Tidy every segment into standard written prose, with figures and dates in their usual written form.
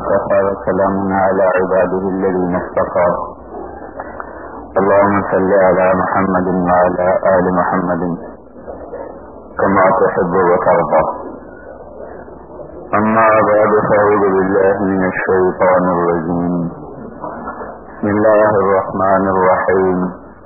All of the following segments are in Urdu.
وكفى وسلام على عباده الذين اصطفى. اللهم صل على محمد وعلى آل محمد كما تحب وترضى. أما بعد فأعوذ بالله من الشيطان الرجيم. بسم الله الرحمن الرحيم.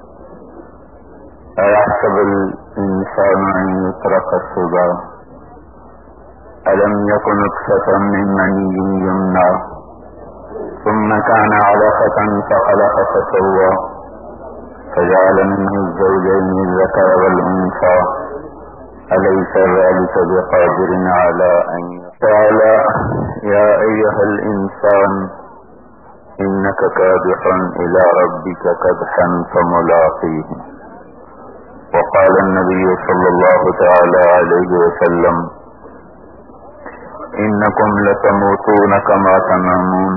أيحسب الإنسان أن يترك سدى ألم يكن نطفة من مني يمنى ثم كان علقة فخلق فسوى فجعل منه الزوجين الذكر والأنثى أليس ذلك بقادر على أن قال يا أيها الإنسان إنك كادح إلى ربك كدحا فملاقيه. وقال النبي صلى الله تعالى عليه وسلم إنكم لتموتون كما تنامون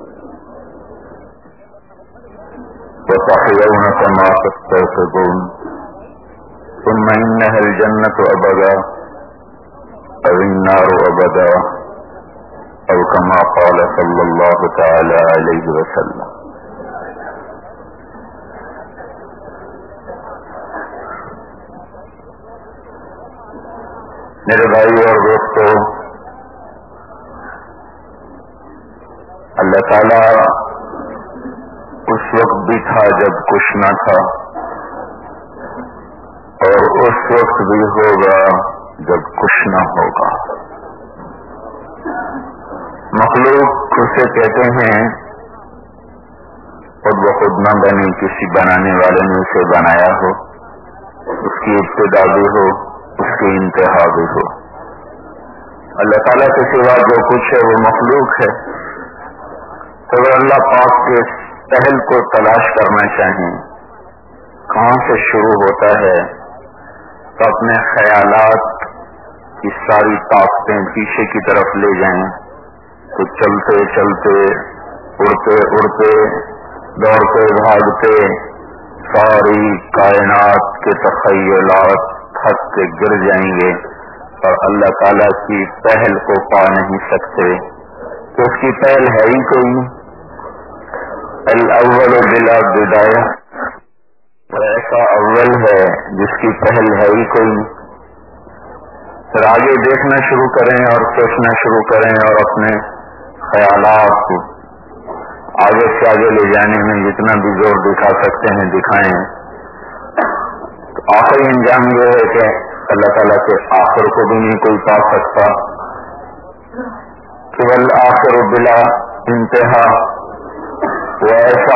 وتحيون كما تستيقظون ثم إنها الجنة أبدا أو النار أبدا أو كما قال صلى الله تعالى عليه وسلم. میرے بھائی اور دوستو، اللہ تعالیٰ اس وقت بھی تھا جب کچھ نہ تھا، اور اس وقت بھی ہوگا جب کچھ نہ ہوگا. مخلوق اسے کہتے ہیں خود بخود نہ بنی، کسی بنانے والے نے اسے بنایا ہو، اس کی ابتدا بھی ہو، اس کی انتہا بھی ہو. اللہ تعالیٰ کے سوا جو کچھ ہے وہ مخلوق ہے. تو اگر اللہ پاک کے پہل کو تلاش کرنا چاہیں کہاں سے شروع ہوتا ہے، تو اپنے خیالات کی ساری طاقتیں پیچھے کی طرف لے جائیں تو چلتے چلتے، اڑتے اڑتے، دوڑتے بھاگتے ساری کائنات کے تخیلات تھک کے گر جائیں گے اور اللہ تعالیٰ کی پہل کو پا نہیں سکتے. تو اس کی پہل ہے ہی کوئی. الاول بلا بدایہ، ایسا اول ہے جس کی پہل ہے ہی کوئی. پھر آگے دیکھنا شروع کریں اور سوچنا شروع کریں اور اپنے خیالات کو آگے سے آگے لے جانے میں جتنا بھی زور دکھا سکتے ہیں دکھائیں. تو آخری انجام یہ ہے کہ اللہ تعالیٰ کے آخر کو بھی نہیں کوئی پا سکتا. کہ والآخر بلا انتہا، وہ ایسا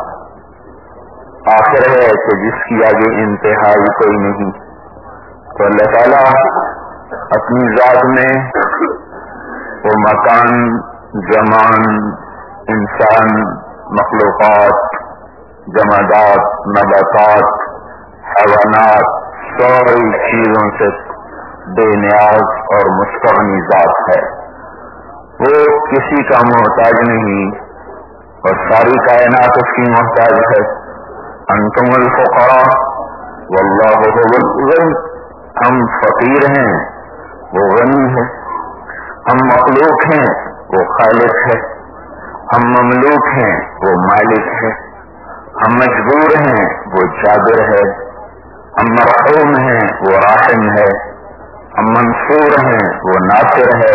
آخر ہے کہ جس کی آگے انتہا ہی کوئی نہیں. تو اللہ تعالیٰ اپنی ذات میں وہ مکان، زمان، انسان، مخلوقات، جمادات، نباتات، حیوانات، ساری چیزوں سے بے نیاز اور مستغنی ذات ہے. وہ کسی کا محتاج نہیں اور ساری کائنات اس کی محتاج ہے. انتم الفقراء واللہ هو الغنی، ہم فقیر ہیں وہ غنی ہے. ہم مخلوق ہیں وہ خالق ہے. ہم مملوک ہیں وہ مالک ہے. ہم مجبور ہیں وہ جابر ہے. ہم مرحوم ہیں وہ راحم ہے. ہم منصور ہیں وہ ناصر ہے.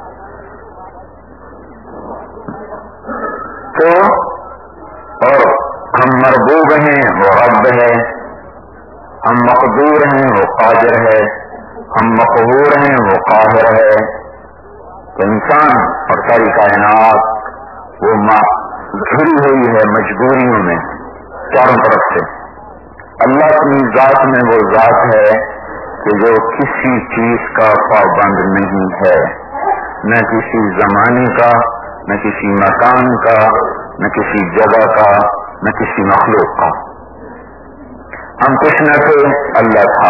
تو اور ہم مربوب ہیں وہ رب ہے. ہم مقدور ہیں وہ قادر ہے. ہم مقہور ہیں وہ قاہر ہے. تو انسان اور ساری کائنات وہ گھری ہوئی ہے مجبوریوں میں چاروں طرف سے. اللہ اپنی ذات میں وہ ذات ہے کہ جو کسی چیز کا پابند نہیں ہے، نہ کسی زمانے کا، نہ کسی مکان کا، نہ کسی جگہ کا، نہ کسی مخلوق کا. ہم کچھ نہ تھے، اللہ تھا.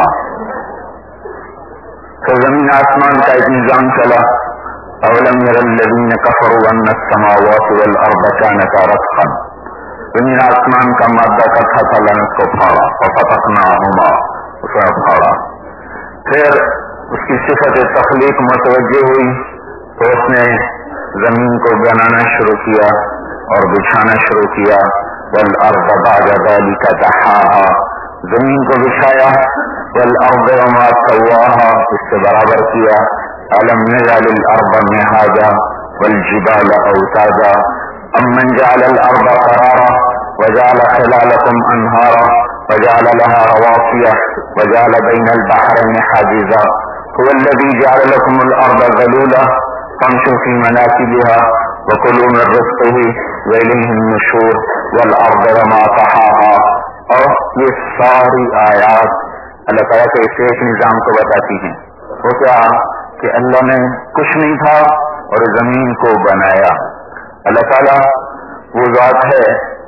تو زمین آسمان کا ایک نظام چلا. اولم ير الذين كفروا ان السماوات والارض كانتا رتقا، زمین آسمان کا مادہ کٹھا تھا، لعنت کو پھاڑا ففتقناهما، اسے پھاڑا. پھر اس کی صفت تخلیق متوجہ ہوئی تو اس نے زمین کو بنانا شروع کیا اور بچھانا شروع کیا. والارض بعد ذلك دحاها، زمین کو بچھایا. والارض وما سواها، اس سے برابر کیا. الم نجعل الارض مهادا والجبال اوتادا امن جعل الارض قرارا وجعل خلالكم انهارا وجعل لها رواسي وجعل بين البحرين حاجزا هو الذي جعل لكم الارض ذلولا فامشوا في مناكبها وكلوا من رزقه واليه النشور والارض وما طحاها. اور یہ ساری آیات اللہ تعالیٰ کے اس ایک نظام کو بتاتی ہیں. وہ کیا کہ اللہ نے کچھ نہیں تھا اور زمین کو بنایا. اللہ تعالیٰ وہ ذات ہے،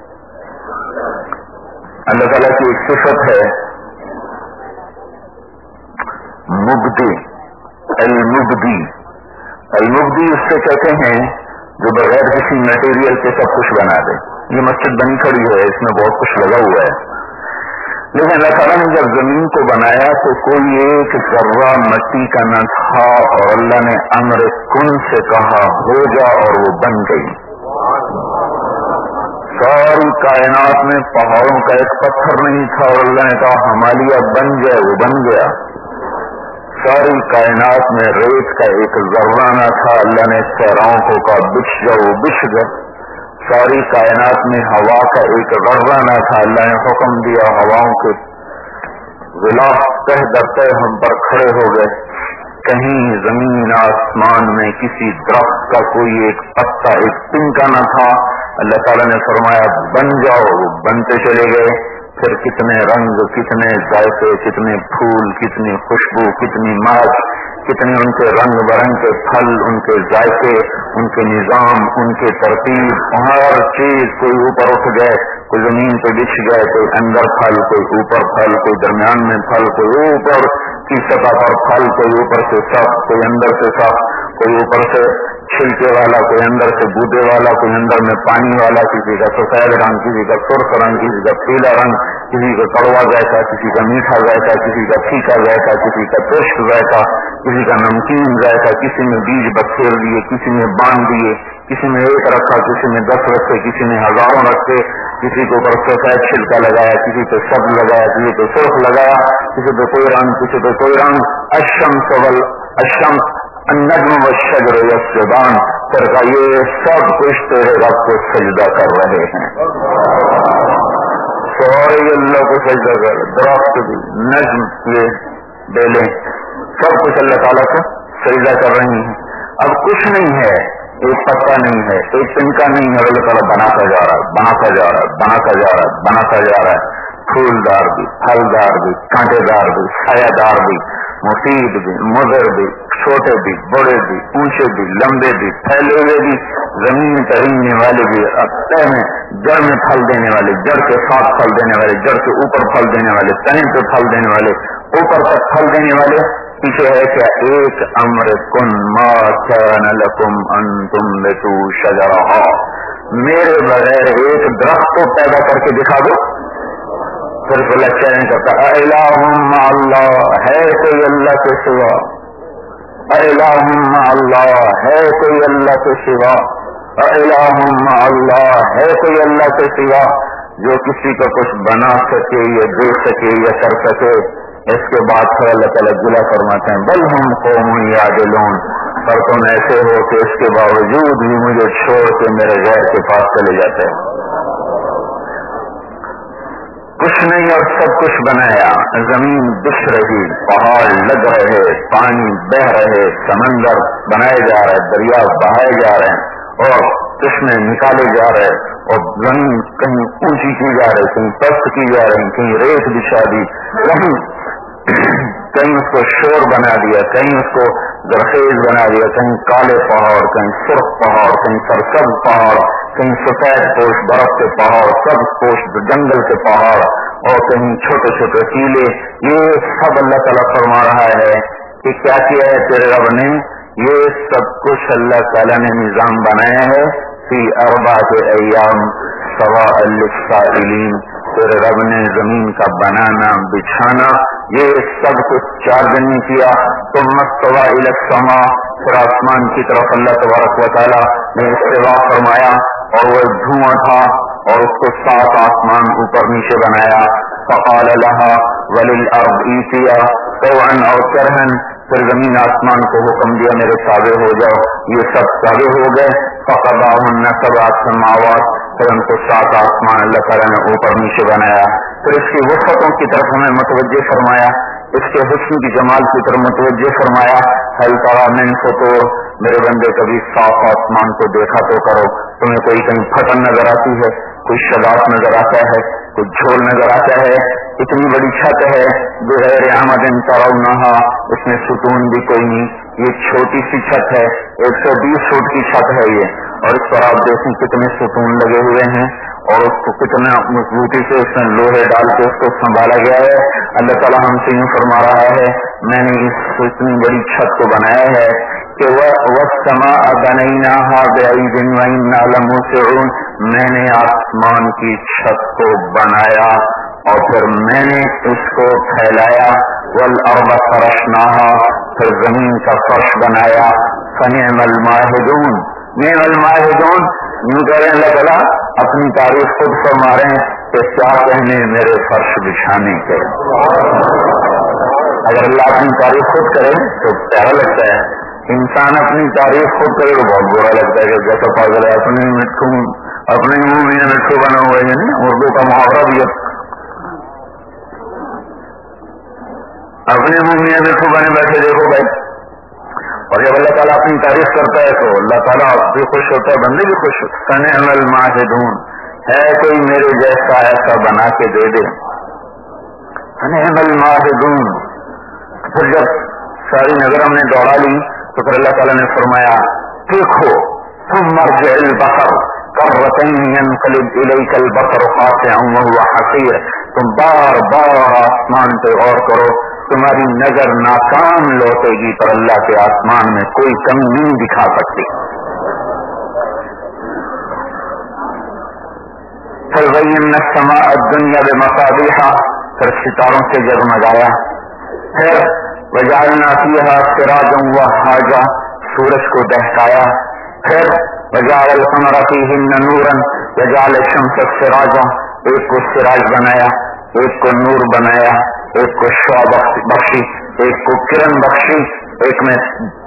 اللہ تعالیٰ کی ایک صفت ہے مبدی. المبدی، المبدی اس سے کہتے ہیں جو بغیر کسی میٹیریل کے سب کچھ بنا دے. یہ مسجد بنی کھڑی ہے، اس میں بہت کچھ لگا ہوا ہے، لیکن اللہ تعالیٰ نے جب زمین کو بنایا تو کوئی ایک ذرہ مٹی کا نہ تھا اور اللہ نے امر کن سے کہا ہو جا اور وہ بن گئی. ساری کائنات میں پہاڑوں کا ایک پتھر نہیں تھا اور اللہ نے کہا ہمالیہ بن جائے، وہ بن گیا. ساری کائنات میں ریت کا ایک ذرہ نہ تھا، اللہ نے صحراؤں کو کہا بچھ جاؤ، وہ بچھ گئے. ساری کائنات میں ہوا کا ایک ذرہ نہ تھا، اللہ نے حکم دیا ہواؤں کے غلاف تہ در تہ ہم پر کھڑے ہو گئے. کہیں زمین آسمان میں کسی درخت کا کوئی ایک پتا ایک تنکا نہ تھا. اللہ تعالیٰ نے فرمایا بن جاؤ، وہ بنتے چلے گئے. پھر کتنے رنگ، کتنے ذائقے، کتنے پھول، کتنی خوشبو، کتنی مہک، کتنے ان کے رنگ برنگ کے پھل، ان کے ذائقے، ان کے نظام، ان کے ترتیب، ہر چیز. کوئی اوپر اٹھ گئے، کوئی زمین پہ بچھ گئے، کوئی اندر پھل، کوئی اوپر پھل، کوئی درمیان میں پھل، کوئی اوپر کی سطح پر پھل، کوئی اوپر سے سخت، کوئی اندر سے سخت، کوئی اوپر سے چھلکے والا، کوئی اندر سے بودے والا، کوئی اندر میں پانی والا، کسی کا سفید رنگ، کسی کا سرخ رنگ، کسی کا پیلا رنگ، کسی کا کڑوا ذائقہ، کسی کا میٹھا ذائقہ، کسی کا پھیکا ذائقہ، کسی کا ترش ذائقہ، کسی کا نمکین ذائقہ. کسی میں بیج بکھیر دیے، کسی میں باندھ دیے، کسی میں ایک رکھا، کسی میں 10 رکھے، کسی میں ہزاروں رکھے. کسی کے اوپر سفید چھلکا لگایا، کسی پہ سب لگایا، کسی پہ سرخ لگایا، کسی پہ کوئی رنگ، کسی پہ کوئی رنگ. الشمس النجم والشجر یسجدان. پھر کہا یہ سب کچھ تیرے رب کو سجدہ کر رہے ہیں. سورے اللہ کو سجدہ کر، درخت بھی، نجم، یہ بیلیں، سب کچھ اللہ تعالیٰ کو سجدہ کر رہی ہیں. اب کچھ نہیں ہے، ایک پتا نہیں ہے، ایک تنکا نہیں ہے، اللہ تعالیٰ بناتا جا رہا ہے، بناتا جا رہا ہے، بناتا جا رہا ہے، بناتا جا رہا ہے. پھولدار بھی، پھلدار بھی، کانٹے دار بھی، سایہ دار بھی، مفید بھی، مضر بھی، چھوٹے بھی، بڑے بھی، اونچے بھی، لمبے بھی، پھیلے ہوئے بھی، زمین تریننے والے بھی، تہ میں جڑ میں پھل دینے والے، جڑ کے ساتھ پھل دینے والے، جڑ کے اوپر پھل دینے والے، تنے پہ پھل دینے والے، اوپر تک پھل دینے والے. پیچھے ہے کیا ایک امر کن ما کان لکم ان تنبتوا شجرہا. میرے بغیر ایک درخت کو پیدا کر کے دکھا دو. پھر اللہ چیلنج کرتا الہ مع اللہ، ہے کوئی اللہ کے سوا؟ الہ مع اللہ، ہے کوئی اللہ کے سوا؟ الہ مع اللہ، ہے کوئی اللہ کے سوا جو کسی کو کچھ بنا سکے یا دے سکے یا کر سکے؟ اس کے بعد پھر اللہ تعالیٰ گلہ فرماتے ہیں بل ہم قوم یعدلون، پر تم ایسے ہو کہ اس کے باوجود بھی مجھے چھوڑ کے میرے غیر کے پاس چلے جاتے ہیں. کچھ نہیں اور سب کچھ بنایا. زمین بچھ رہی، پہاڑ لگ رہے، پانی بہ رہے، سمندر بنائے جا رہے، دریا بہائے جا رہے ہیں اور چشمے نکالے جا رہے، اور زمین کہیں اونچی کی جا رہی، کہیں پست کی جا رہی، کہیں ریت بچھا دی، کہیں اس کو شور بنا دیا، کہیں اس کو زرخیز بنا دیا، کہیں کالے پہاڑ، کہیں سرخ پہاڑ، کہیں سرسبز پہاڑ، کہیں سفید پوش برف کے پہاڑ، سبز پوش جنگل کے پہاڑ، اور کہیں چھوٹے چھوٹے ٹیلے. یہ سب اللہ تعالیٰ فرما رہا ہے کہ کیا کیا ہے تیرے رب نے. یہ سب کچھ اللہ تعالیٰ نے نظام بنایا ہے فی اربعۃ ایام سواء للسائلین. تیرے رب نے زمین کا بنانا بچھانا یہ سب کچھ 4 دن میں کیا. ثم استوى الى السماء، پھر آسمان کی طرف اللہ تبارک و تعالیٰ نے استوا فرمایا اور وہ دھواں تھا اور اس کو 7 آسمان اوپر نیچے بنایا. فقال لها وللارض ائتيا طوعا او كرها، پھر زمین آسمان کو حکم دیا میرے تابع ہو جاؤ، یہ سب تابع ہو گئے. فقضاهن 7 سماوات، پھر ان کو 7 آسمان اللہ تعالیٰ نے اوپر نیچے بنایا. پھر اس کی وسعتوں کی طرف ہمیں متوجہ فرمایا، اس کے حسن کی جمال کی طرف متوجہ فرمایا. هل ترى من فطور، میرے بندے کبھی صاف آسمان کو دیکھا تو کرو، تمہیں کوئی کہیں پھٹن نظر آتی ہے، کوئی شگاف نظر آتا ہے، کوئی جھول نظر آتا ہے؟ اتنی بڑی چھت ہے بغیر عمد ترونها، اس میں ستون بھی کوئی نہیں، یہ چھوٹی سی چھت ہے، 120 فٹ کی چھت ہے یہ، اور اس پر آپ دیکھیں کتنے ستون لگے ہوئے ہیں اور اس کو کتنا مضبوطی سے اس میں لوہے ڈال کے اس کو سنبھالا گیا ہے. اللہ تعالیٰ ہم سے یوں فرما رہا ہے میں نے اس اتنی بڑی چھت کو بنایا ہے کہ وَالسَّمَاءَ بَنَيْنَاهَا بِأَيْدٍ وَإِنَّا لَمُوسِعُونَ، میں نے آسمان کی چھت کو بنایا اور پھر میں نے اس کو پھیلایا. وَالْأَرْضَ فَرَشْنَاهَا، پھر زمین کا فرش بنایا. فَنِعْمَ الْمَاهِدُونَ، نعم الماہدون، یوں کہہ رہے ہیں اللہ تعالیٰ اپنی تعریف خود فرما رہے ہیں کہ کیا کہنے میرے فرش بچھانے کے. اگر اللہ اپنی تعریف خود کرے تو پیارا لگتا ہے، انسان اپنی تعریف خود کرے تو بہت برا لگتا ہے کہ جیسا پاگل ہے اپنے منہ میں مٹھو بنا ہوا ہے. اردو کا محاورہ بھی ہے، اپنے منہ میں مٹھو بنے بیٹھے دیکھو بھائی. اور جب اللہ تعالیٰ اپنی تعریف کرتا ہے تو اللہ تعالیٰ بھی خوش ہوتا ہے، بندے بھی خوش ہوتے. فنعم الماہدون، ہے کوئی میرے جیسا ایسا بنا کے دے دے. فنعم الماہدون. پھر جب ساری نظر ہم نے دوڑا لی تو پھر اللہ تعالیٰ نے فرمایا دیکھو ثم ارجع البصر کرتين ينقلب اليك البصر خاسئا وهو حسير، تم بار بار آسمان پہ غور کرو، تمہاری نظر ناکام لوٹے گی پر اللہ کے آسمان میں کوئی کمی نہیں دکھا سکتی. فَزَيَّنَّا السَّمَاءَ الدُّنْيَا بِمَصَابِيحَ، پھر ستاروں سے جگمگایا. پھر وَجَعَلْنَا فِيهَا سِرَاجًا وَهَّاجًا، سورج کو دہکایا. پھر وَجَعَلَ الْقَمَرَ فِيهِنَّ نُورًا وَجَعَلَ الشَّمْسَ سِرَاجًا، ایک کو سراج بنایا، ایک کو نور بنایا، ایک کو شعاع بخشی، ایک کو کرن بخشی، ایک میں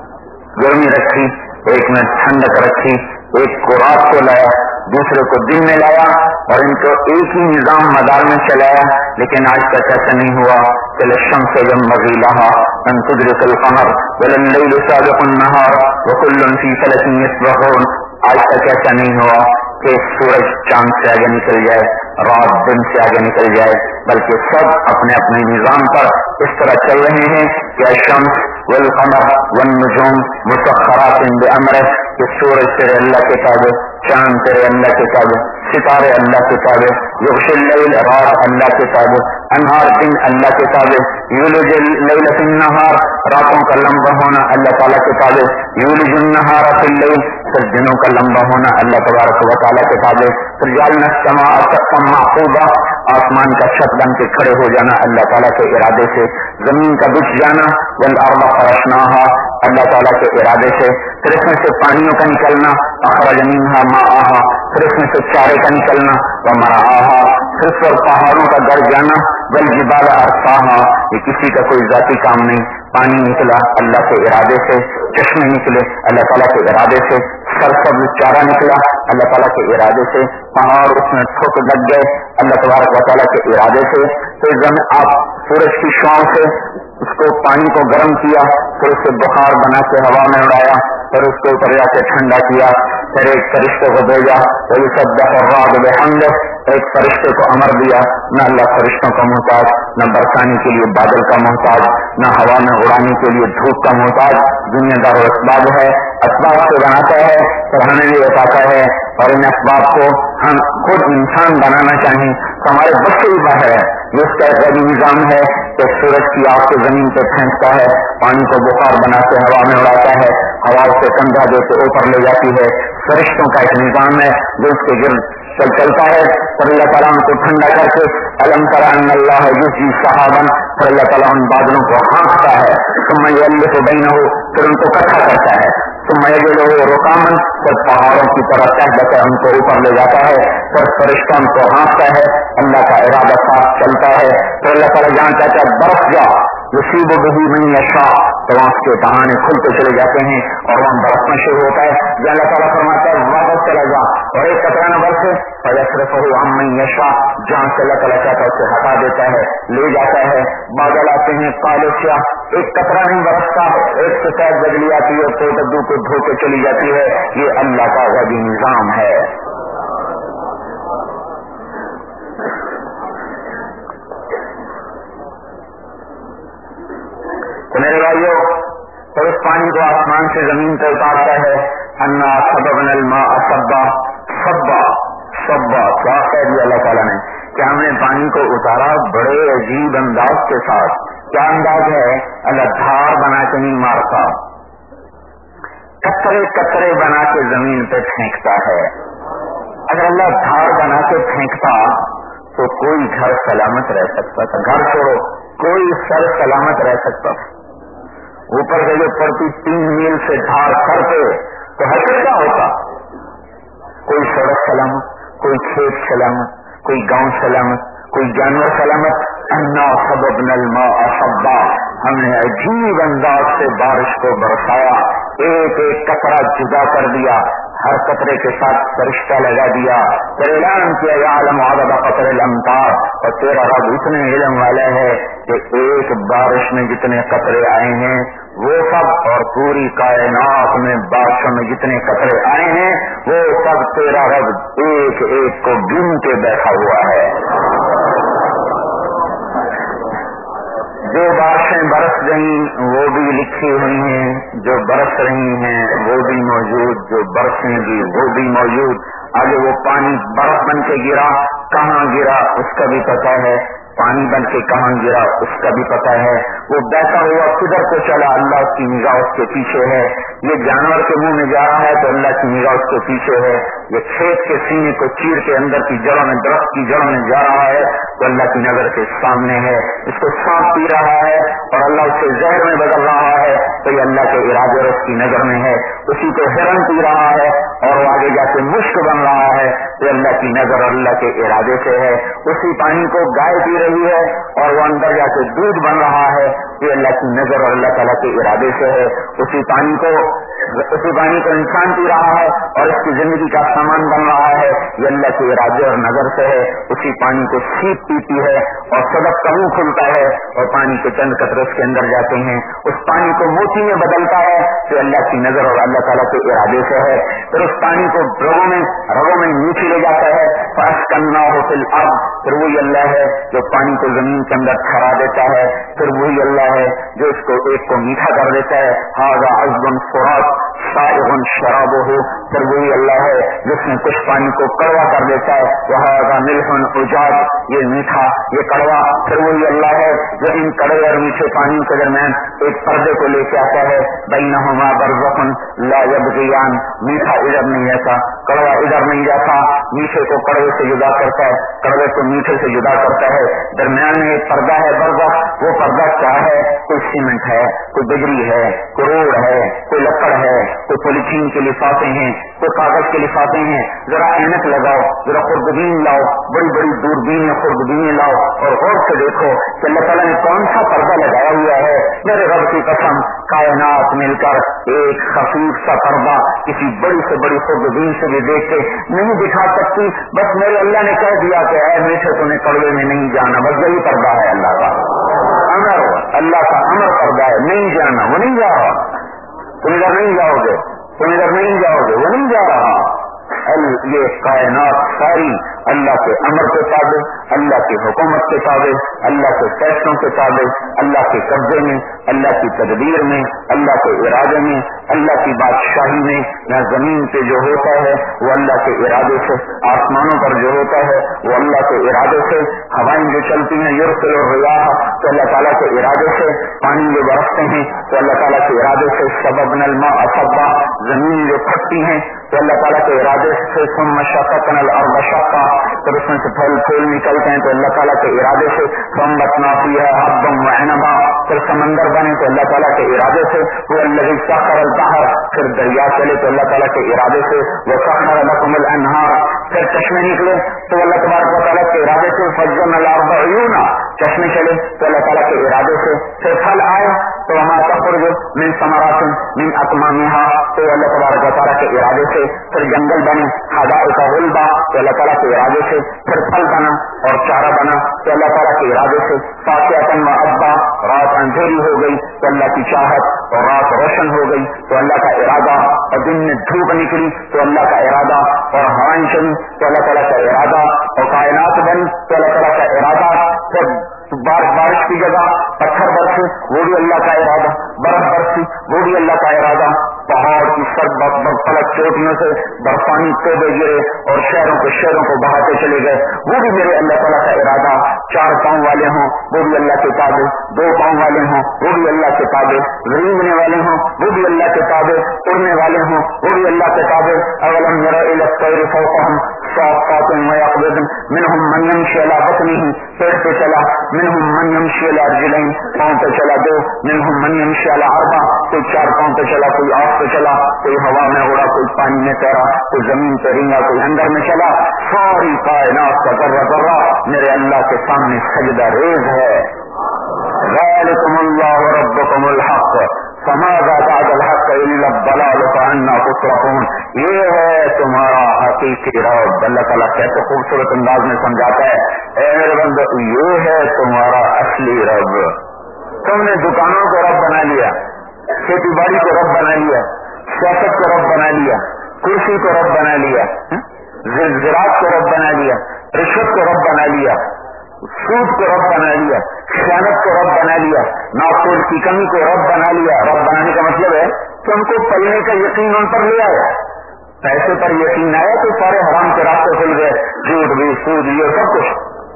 گرمی رکھی، ایک میں ٹھنڈک رکھی، ایک کو رات کو لایا، دوسرے کو دن میں لایا، اور ان کو ایک ہی نظام مدار میں چلایا. لیکن آج تک ایسا نہیں ہوا کہ الشمس ينبغي لها ان تدرك القمر ولا الليل سابق النهار وكل في فلك يسبحون. آج تک ایسا نہیں ہوا کہ سورج چاند سے آگے نکل جائے، رات دن سے آگے نکل جائے، بلکہ سب اپنے اپنے نظام پر اس طرح چل رہے ہیں کہ الشمس والقمر والنجوم مسخرات بامرہ، کہ سورج تیرے اللہ کے تابع، چاند تیرے اللہ کے تابع، ستارے اللہ کے تابع، یغشی اللیل رات اللہ کے تابع، انہار دن اللہ کے تابع، یولج اللیل فی النہار راتوں کا لمبا ہونا اللہ تعالیٰ کے تابع، یولج النہار فی اللیل پھر دنوں کا لمبا ہونا اللہ تبارک و تعالیٰ کے تابع. پھر جعلنا السماء سقفا محفوظا، آسمان کا چھت بن کے کھڑے ہو جانا اللہ تعالیٰ کے ارادے سے، زمین کا بچ جانا والارض فرشناها اللہ تعالیٰ کے ارادے سے. پھر اس میں سے پانیوں کا نکلنا اخرج منها ماءها، پھر اس میں سے چارے کا نکلنا ومرعاها، پھر اس پر پہاڑوں کا گڑ جانا والجبال ارساها، یہ کسی کا کوئی ذاتی کام نہیں. پانی نکلا اللہ کے ارادے سے، چشمے نکلے اللہ تعالیٰ کے ارادے سے، سرسبز چارہ نکلا اللہ تعالیٰ کے ارادے سے، پہاڑ اس میں ٹھوک لگ گئے اللہ تبارک و تعالیٰ کے ارادے سے. پھر آپ سورج کی شعاؤں سے اس کو پانی کو گرم کیا، پھر اس سے بخار بنا کے ہوا میں اڑایا، پھر اس کے اوپر جا کے ٹھنڈا کیا، پھر ایک فرشتے کو بھیجا وَيُسَبِّحُ الرَّعْدُ بِحَمْدِهِ، ایک فرشتے کو امر دیا. نہ اللہ فرشتوں کا محتاج، نہ برسانے کے لیے بادل کا محتاج، نہ ہوا میں اڑانے کے لیے دھوپ کا محتاج. دنیا دار اسباب ہے، اسباب سے بناتا ہے، پڑھانے بھی بتاتا ہے، اور ان اسباب کو ہم خود انسان بنانا چاہیں تو ہمارے بس سے ہی باہر ہے. یہ اس کا ایک نظام ہے کہ سورج کی آگ کو زمین پہ پھینکتا ہے، پانی کو بخار بنا کے ہوا میں اڑاتا ہے، ہوا سے کندھا دے کے اوپر لے جاتی ہے. فرشتوں کا ایک نظام ہے جو اس کے گرد جب چلتا ہے پھر اللہ تعالیٰ ان کو ٹھنڈا کر کے الم تر ان اللہ یجزی سحابا، پھر اللہ تعالیٰ ان بادلوں کو ہانکتا ہے، ثم یؤلف بینہ، پھر ان کو اکٹھا کرتا ہے، ثم یجعلہ رکاما، پھر پہاڑوں کی طرح تہبط ان کو اوپر لے جاتا ہے، پھر فرشتہ ان کو ہانکتا ہے، اللہ کا ارادہ ساتھ چلتا ہے، پھر اللہ تعالیٰ جہاں کہتا ہے برف جا یصیب به من یشاء، تو وہاں اس کے دہانے کھلتے چلے جاتے ہیں اور وہاں برسنا شروع ہوتا ہے، جب اللہ تعالیٰ فرماتا ہے واپس چلا جا اور ایک قطرہ نہ برسے فیصرفہ عن من یشاء، جہاں سے اللہ تعالیٰ چاہتا ہے اسے ہٹا دیتا ہے، لے جاتا ہے، بادل آتے ہیں کالے سیاہ، ایک قطرہ نہیں برستا، ایک سفید بجلی آتی ہے تو کدو کو دھو کے چلی جاتی ہے، یہ اللہ کا غیبی نظام ہے۔ تو میرے بھائیو، تو اس پانی کو آسمان سے زمین پہ اتارتا ہے، انا سببنا الماء صبا، صبا صبا، کیا کہہ دیا اللہ تعالیٰ نے کہ ہم نے پانی کو اتارا بڑے عجیب انداز کے ساتھ۔ کیا انداز ہے؟ اللہ دھار بنا کے نہیں مارتا، قطرے قطرے بنا کے زمین پہ پھینکتا ہے۔ اگر اللہ دھار بنا کے پھینکتا تو کوئی گھر سلامت رہ سکتا تھا، گھر چھوڑو کوئی سر سلامت رہ سکتا تھا۔ اوپر سے جو پڑتی 3 میل سے دھار کرتے تو حشر کیا ہوتا؟ کوئی سڑک سلامت، کوئی کھیت سلامت، کوئی گاؤں سلامت، کوئی جانور سلامت۔ انا سببنا الماء صبا، ہم نے عجیب انداز سے بارش کو برسایا، ایک ایک قطرہ جدا کر دیا، ہر قطرے کے ساتھ فرشتہ لگا دیا، پھر اعلان کیا یعلم عدد قطر الامطار، اور تیرا رب اتنے علم والا ہے کہ ایک بارش میں جتنے قطرے آئے ہیں وہ سب، اور پوری کائنات میں بارشوں میں جتنے قطرے آئے ہیں وہ سب تیرا رب ایک ایک کو گن کے بیٹھا ہوا ہے۔ جو بارشیں برس گئیں وہ بھی لکھی ہوئی ہیں، جو برس رہی ہیں وہ بھی موجود، جو برسیں گی وہ بھی موجود۔ آگے وہ پانی برف بن کے گرا، کہاں گرا اس کا بھی پتہ ہے، پانی بن کے کہاں گرا اس کا بھی پتہ ہے، وہ بہتا ہوا کدھر کو چلا اللہ کی نگاہ اس کے پیچھے ہے، یہ جانور کے منہ میں جا رہا ہے تو اللہ کی نگاہ اس کے پیچھے ہے، یہ کھیت کے سینے کو چیر کے اندر کی جڑوں میں، درخت کی جڑوں میں جا رہا ہے تو اللہ کی نظر کے سامنے ہے، اس کو سانپ پی رہا ہے اور اللہ اس سے زہر میں بدل رہا ہے تو یہ اللہ کے ارادے اور اس کی نظر میں ہے، اسی کو ہرن پی رہا ہے اور وہ آگے جا کے مشک بن رہا ہے تو اللہ کی نظر اور اللہ کے ارادے سے ہے، اسی پانی کو گائے پی رہی ہے اور وہ اندر جا کے دودھ بن رہا ہے یہ اللہ کی نظر اور اللہ تعالیٰ کے ارادے سے ہے، اسی پانی کو انسان پی رہا ہے اور اس کی زندگی کا سامان بن رہا ہے یہ اللہ کے ارادے اور نظر سے ہے، اسی پانی کو سیپ پیتی ہے اور صدف کا منہ کھلتا ہے اور پانی کے چند قطرے اس کے اندر جاتے ہیں، اس پانی کو موتی میں بدلتا ہے تو اللہ کی نظر اور اللہ تعالیٰ کے ارادے سے ہے، پھر اس پانی کو رگوں میں نیچے لے جاتا ہے فَأَسْكَنَّاهُ فِي الْأَرْضِ، پھر وہی اللہ ہے جو پانی کو زمین کے اندر ٹھہرا دیتا ہے، پھر وہی اللہ ہے جو اس کو ایک کو میٹھا کر دیتا ہے هَذَا عَذْبٌ فُرَاتٌ سائغٌ شرابُهُ، پھر وہی اللہ ہے جس نے کچھ پانی کو کڑوا کر دیتا ہے وَهَذَا مِلْحٌ أُجَاجٌ، یہ میٹھا یہ کڑوا، پھر وہی اللہ ہے جو ان کڑوے اور میٹھے پانی کے درمیان ایک پردے کو لے کے آتا ہے بَيْنَهُمَا بَرْزَخٌ لَا يَبْغِيَانِ، میٹھا ادھر نہیں جاتا کڑوا ادھر نہیں جاتا، میٹھے کو کڑوے سے جدا کرتا ہے کڑوے کو میٹھے سے جدا کرتا ہے، درمیان میں ایک پردہ ہے برزخ، وہ پردہ کیا ہے؟ کوئی سیمنٹ ہے، کوئی بجری ہے، کوئی روڈ ہے، کوئی لکڑ ہے، کوئی پولیتھین کے لفافے ہیں، کوئی کاغذ کے لفافے ہیں، ذرا اینک لگاؤ، ذرا خوردبین لاؤ، بڑی بڑی دوربین خوردبینیں لاؤ اور غور سے دیکھو کہ اللہ تعالیٰ نے کون سا پردہ لگایا ہوا ہے، میرے رب کی قسم کائنات مل کر ایک خفیف سا پردہ کسی بڑی سے بڑی خوردبین سے بھی دیکھ کے نہیں دکھا سکتی، بس میرے اللہ نے کہہ دیا کہ اے میٹھے تمہیں کڑوے میں نہیں جانا، بس یہی پردہ ہے اللہ کا امر، اللہ کا امر پردہ ہے، نہیں جانا، وہ نہیں جا رہا، تم ادھر نہیں جاؤ گے، تم ادھر نہیں جاؤ گے، وہ نہیں جا رہا، یہ کائنات ساری اللہ کے امر کے تابع، اللہ کی حکومت کے تابع، اللہ کے فیصلوں کے تابع، اللہ کے قبضے میں، اللہ کی تدبیر میں، اللہ کے ارادے میں، اللہ کی بادشاہی میں، یہاں زمین پہ جو ہوتا ہے وہ اللہ کے ارادے سے، آسمانوں پر جو ہوتا ہے وہ اللہ کے ارادے سے، ہوائیں جو چلتی ہیں یرسل الرياح تو اللہ تعالیٰ کے ارادے سے، پانی جو برستے ہیں تو اللہ تعالیٰ کے ارادے سے، سببنا الماء صبا، زمین جو پھٹتی ہیں تو اللہ تعالیٰ کے ارادے سے ثم شققنا الارض شقا، پھر اس میں سے پھل پھول نکلتے ہیں تو اللہ تعالیٰ کے ارادے سے، فانبتنا فیہا حبا وعنبا، پھر سمندر بنے تو اللہ تعالیٰ کے ارادے سے، وہ الذی سخر البحر، پھر دریا چلے تو اللہ تعالیٰ کے ارادے سے، وسخر لکم الانہار، پھر چشمے نکلے تو اللہ تبارک و تعالیٰ کے ارادے سے، فجرنا الارض عیونا، چشمے چلے تو اللہ تعالیٰ کے ارادے سے، پھر پھل آئے تو وما تخرج من ثمرات من اکمامها تو اللہ تبارک و تعالیٰ کے ارادے سے، پھر جنگل بنے حدائق غلبا تو اللہ تعالیٰ کے ارادے سے، پھر پھل بنا اور چارہ بنا تو اللہ تعالیٰ کے ارادے سے، فاقیہ و ابا، رات اندھیری ہو گئی تو اللہ کی چاہت اور رات روشن ہو گئی تو اللہ کا ارادہ، اور دن میں دھوپ نکلی تو اللہ کا ارادہ، اور ہوائیں چلی تو اللہ تعالیٰ کا ارادہ، اور کائنات بنی تو اللہ تعالیٰ کا ارادہ، پھر بارش کی جگہ پتھر برسے وہ بھی اللہ کا ارادہ، برف برسی وہ بھی اللہ کا ارادہ، پہاڑ کی سرد فلک چوٹیوں سے برفانی توبے گرے اور شہروں کو بہاتے چلے گئے وہ بھی میرے اللہ تعالیٰ کا ارادہ، 4 پاؤں والے ہوں وہ بھی اللہ کے تابع، 2 پاؤں والے ہوں وہ بھی اللہ کے تابع، رینگنے والے ہوں وہ بھی اللہ کے تابع، اڑنے والے ہوں وہ بھی اللہ کے تابع، اولم يروا الى الطير فوقهم صافات ويقبضن منهم من يمشي على بطنه، پیڑ پہ چلا، منهم من يمشي على رجلين، پاؤں پہ چلا 2، منهم من يمشي على 4، کوئی 4 پاؤں پہ چلا، کوئی آگ پہ چلا، کوئی ہوا میں اڑا، کوئی پانی میں تیرا، کوئی زمین پہ رینگا، کوئی اندر میں چلا، ساری کائنات کا ذرہ ذرہ میرے اللہ کے سامنے سجدہ ریز ہے۔ ذالکم اللہ ربکم الحق فماذا بعد الحق الا الضلال فانا تصرفون، یہ ہے تمہارا حقیقی رب۔ اللہ تعالیٰ کیسے خوبصورت انداز میں سمجھاتا ہے، اے میرے بندو یہ ہے تمہارا اصلی رب۔ تم نے دکانوں کو رب بنا لیا، کھیتی باڑی کو رب بنا لیا، سیاست کو رب بنا لیا، کرسی کو رب بنا لیا، زراعت کو رب بنا لیا، رشوت کو رب بنا لیا، سود کو رب بنا لیا، خیانت کو رب بنا لیا، ناپتول کی کمی کو رب بنا لیا۔ رب بنانے کا مطلب ہے کہ ان کو پلنے کا یقین ان پر لے آیا، پیسے پر یقین آیا تو سارے حرام کے راستے کھل گئے، جھوٹ بھی، سود بھی، سب کچھ۔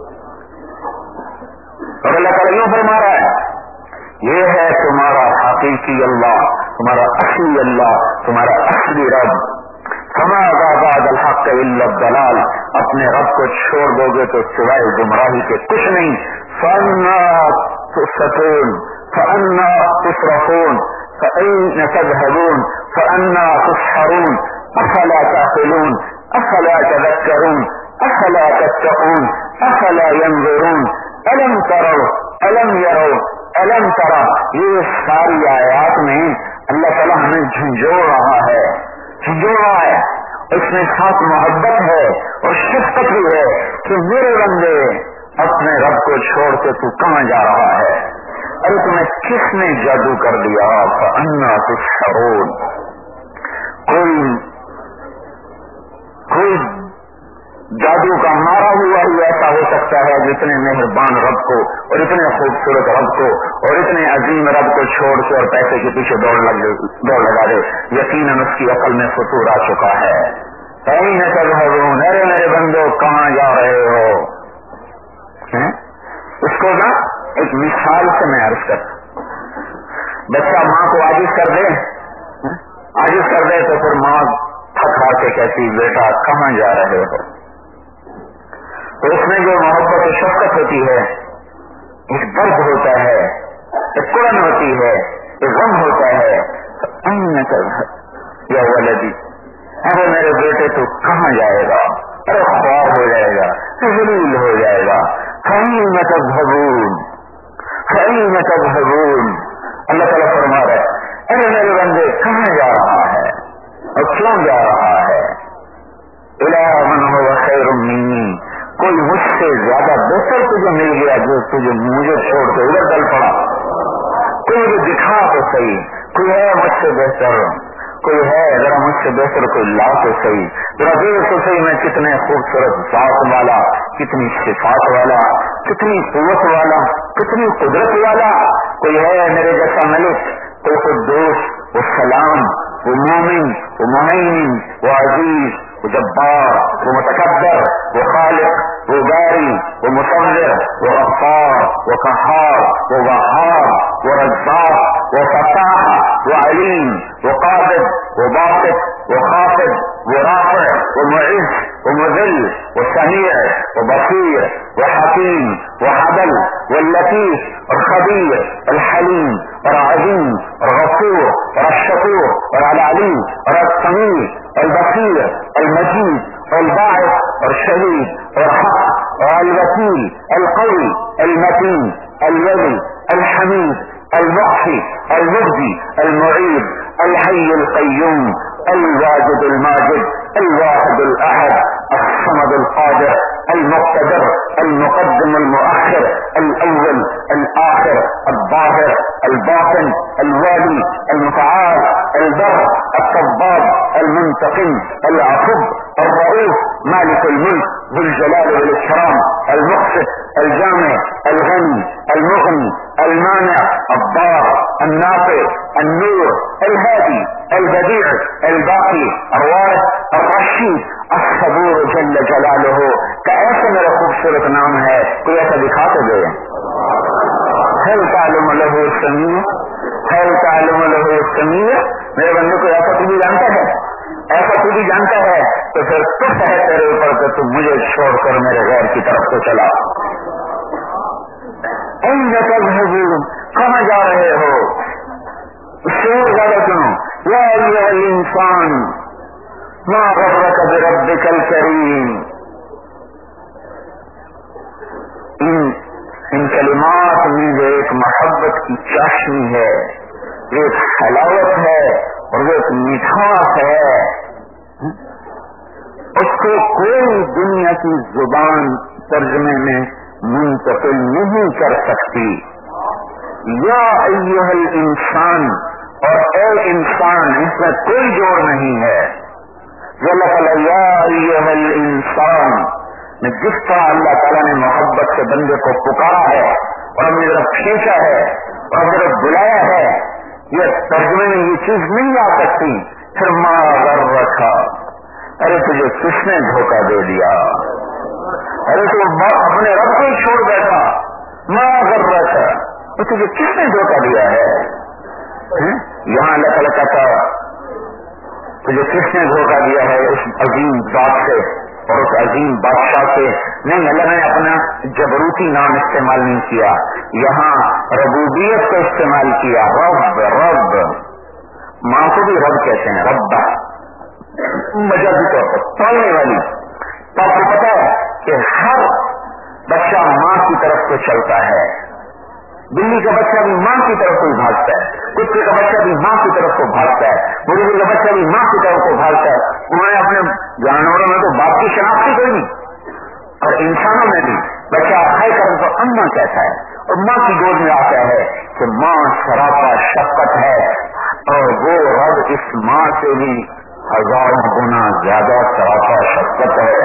اور اللہ تعالیٰ یوں فرما رہا ہے یہ ہے تمہارا حقیقی اللہ، تمہارا اصلی اللہ، تمہارا اصلی رب۔ فماذا بعد الحق الا الضلال، اپنے رب کو چھوڑ دو گے تو سوائے گمراہی کے کچھ نہیں۔ فانا تصرفون فانا تصرفون فاین تذهبون فانا تسحرون افلا تعقلون افلا تذکرون افلا تتقون افلا ينظرون الم تروا الم يروا الم ترى، یہ ساری آیات میں اللہ تعالیٰ ہمیں جھنجھوڑ رہا ہے، اس میں خاص محبت ہے اور شفقت بھی ہے کہ میرے بندے اپنے رب کو چھوڑ کے تو کہاں جا رہا ہے، ارے تمہیں کس نے جادو کر دیا؟ فانا تسحرون، کوئی جادو کا مارا ہوا ہی ایسا ہو سکتا ہے جتنے مہربان رب کو اور اتنے خوبصورت رب کو اور اتنے عظیم رب کو چھوڑ کے اور پیسے کے پیچھے دوڑ لگا دے، یقیناً اس کی عقل میں فتور آ چکا ہے۔ ایین تذهبون، ارے میرے بندو کہاں جا رہے ہو؟ اس کو نا ایک مثال سے میں عرض کرتا، بچہ ماں کو عاجز کر دے تو پھر ماں تھک ہار کے کہتی بیٹا کہاں جا رہے ہو؟ تو اس میں جو محبت و شفقت ہوتی ہے، ایک درد ہوتا ہے، ایک قرن ہوتی ہے، ایک غم ہوتا ہے، ایین تذهب یا ولدی، ارے میرے بیٹے تو کہاں جائے گا؟ ارے خوار ہو جائے گا، ذلیل ہو جائے گا۔ فَأَيْنَ تَذْهَبُونَ فَأَيْنَ تَذْهَبُونَ، اللہ تعالیٰ فرما رہا ہے ارے میرے بندے کہاں جا رہا ہے اور کیوں جا رہا ہے؟ إِلَىٰ مَنْ هُوَ خَيْرٌ مِّنِّي، کوئی مجھ سے زیادہ بہتر تجھے مل گیا جو تجھے مجھے چھوڑ کے ادھر چل پڑا، کوئی مجھے دکھا تو صحیح، کوئی ہے مجھ سے بہتر، کوئی ہے ذرا مجھ سے بہتر کوئی لا تو صحیح، ذرا دیکھ تو صحیح میں کتنے خوبصورت ذات والا، کتنی صفات والا، کتنی قوت والا، کتنی قدرت والا، کوئی ہے میرے جیسا ملک، کوئی قدوس، وہ سلام، وہ مومن، وہ مہیمن، وہ عزیز، وہ جبار، وہ متکبر، وہ خالق، وہ باری، وہ مصور، وہ غفار، وہ قہار، وہ وہاب، وہ رزاق، وہ فتاح، وہ علیم، وہ قابض، وہ باسط، وہ خافض، کریم اور عظیم اور غفور اور الشکور اور العلیم اور السمیع البصیر المجید الباعث اور شہید اور حق اور الوکیل القوی المتین الولی الحمید المحصي المبدي المعيد الحي القيوم الواجد الماجد الواحد الأحد الصمد القادر المقتدر المقدم المؤخر الأول الآخر الظاهر الباطن الوالي المتعال البر التواب المنتقم العفو الرؤوف مالك الملك ذو الجلال والإكرام المقسط الجامع الغني المغني المانع الضار النافع النور الهادي البديع الباقي الوارث الرشيد الصبور جل جلالہ کا ایسا میرا خوبصورت نام ہے، کوئی ایسا دکھاتے گئے هل تعلم له السميع هل تعلم له السميع. میرے بندے کو ایسا تو بھی جانتا ہے، ایسا تو بھی جانتا ہے تو پھر کچھ ہے تیرے اوپر کہ تم مجھے چھوڑ کر میرے غیر کی طرف کو چلا. این تذهبون، کہاں جا رہے ہو؟ شور زیادہ سنو. یا ایھا الانسان ما غرک بربک الکریم. ان کلمات میں جو ایک محبت کی چاشنی ہے، ایک حلاوت ہے اور ایک مٹھاس ہے، اس کو کوئی دنیا کی زبان ترجمے میں منتقل نہیں کر سکتی. یا ایھا الانسان، اور اے انسان، اس میں کوئی جوڑ نہیں ہے. یا ایھا الانسان میں جس طرح اللہ تعالیٰ نے محبت سے بندے کو پکارا ہے اور اپنی طرف کھینچا ہے اور اپنی طرف بلایا ہے، یہ ترجمے میں یہ چیز نہیں آ سکتی. پھر ما غرک، ارے تجھے کس نے دھوکہ دے دیا؟ ارے تو اپنے رب کو ہی چھوڑ بیٹھا. ما غرک، تو تجھے کس نے دھوکہ دیا ہے؟ یہاں اللہ تعالیٰ کہتا تجھے کس نے دھوکہ دیا ہے اس عظیم ذات سے اور اس عظیم بادشاہ سے. نہیں، اللہ نے اپنا جبروتی نام استعمال نہیں کیا، یہاں ربوبیت کو استعمال کیا. رب، ماں کو بھی رب کہتے ہیں، ربا مجازی طور پر پالنے والی. تو آپ کو پتا ہے کہ ہر بچہ ماں کی طرف سے چلتا ہے. بلی کا بچہ بھی ماں کی طرف کو بھاگتا ہے، کتے کا بچہ بھی ماں کی طرف کو بھاگتا ہے، مرغی کا بچہ بھی ماں کی طرف کو بھاگتا ہے. انہوں نے اپنے جانوروں میں تو باپ کی شناخت ہی کوئی نہیں، اور انسانوں میں بھی بچہ کھائی کر کو اماں کہتا ہے اور ماں کی گود میں آتا ہے کہ ماں سراپا شفقت ہے، اور وہ رب اس ماں سے بھی ہزاروں گنا زیادہ سراپا شفقت ہے.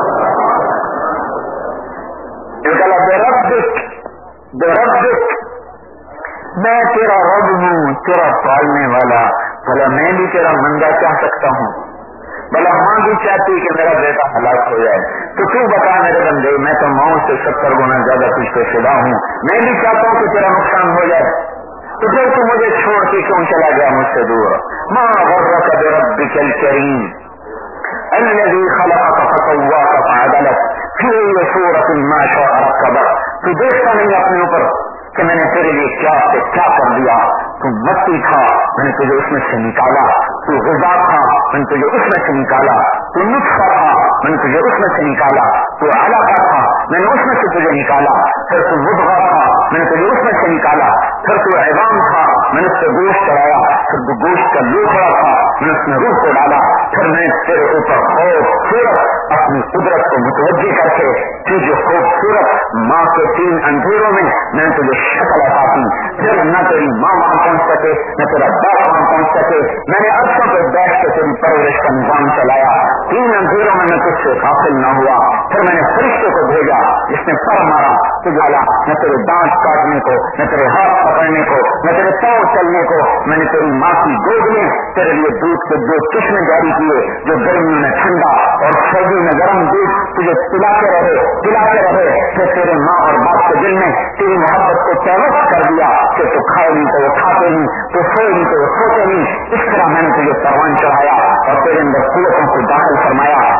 بربک، میں تیرا رب ہوں، تیرا پالنے والا. بھلا میں بھی تیرا منگا چاہ سکتا ہوں؟ بھلا ماں بھی چاہتی کہ میرا بیٹا ہلاک ہو جائے؟ تو تو بتا میرے بندے، میں تو ماں سے 70 گنا زیادہ تجھ پہ فدا ہوں، میں بھی چاہتا ہوں کہ تیرا نقصان ہو جائے، تو پھر تو مجھے چھوڑ کے کیوں چلا گیا مجھ سے دور؟ ما غرک بربک الکریم الذی خلقک فسواک فعدلک فی ای صورۃ ما شاء رکبک. تو دیکھتا نہیں اپنے اوپر کہ میں نے تیرے لیے کیا سے کیا کر دیا؟ تو مٹی تھا، میں نے تجھے اس میں سے نکالا. تو غذا تھا، میں نے تجھے اس میں سے نکالا. تو نطفہ تھا، میں نے تجھے اس میں سے نکالا. تو علقہ تھا، میں نے اس میں سے تجھے نکالا. پھر تو مضغہ تھا، میں نے تجھے اس میں سے نکالا. پھر تو عظام تھا، میں نے اس سے گوشت چڑھایا. پھر تو گوشت کا لوتھڑا تھا، میں نے اس میں روح کو ڈالا. پھر میں تیرے اوپر خوبصورت اپنی قدرت کو متوجہ کر کے تجھے خوبصورت ماں کے 3 اندھیروں میں نے تجھے شکل عطا کی. پھر نہ تیری ماں وہاں پہنچ سکے، نہ تیرا باپ وہاں پہنچ سکے. میں نے عرصوں پہ بیٹھ کے تیری پرورش کا نظام چلایا. 3 اندھیروں میں تجھ سے غافل نہ ہوا. پھر میں نے فرشتے کو بھیجا جس نے پر مارا تجھالا، نہ تیرے دانت کاٹنے کو، نہ تیرے ہاتھ پکڑنے کو، نہ تیرے پاؤں چلنے کو. میں نے تیری ماں کی گود میں تیرے لیے دودھ کے 2 چشمے جاری کیے جو گرمیوں میں ٹھنڈا اور سردی میں گرم دودھ تجھے پلاتے رہے. پھر تیرے ماں اور باپ کے دل میں تیری محبت کو تیوس کر دیا کہ تو کھائے نہیں تو وہ کھاتے نہیں، تو سوئے نہیں تو وہ سوتے نہیں. اس طرح میں نے تجھے پروان چڑھایا اور تیرے اندر قوتوں کو داخل فرمایا، تیرے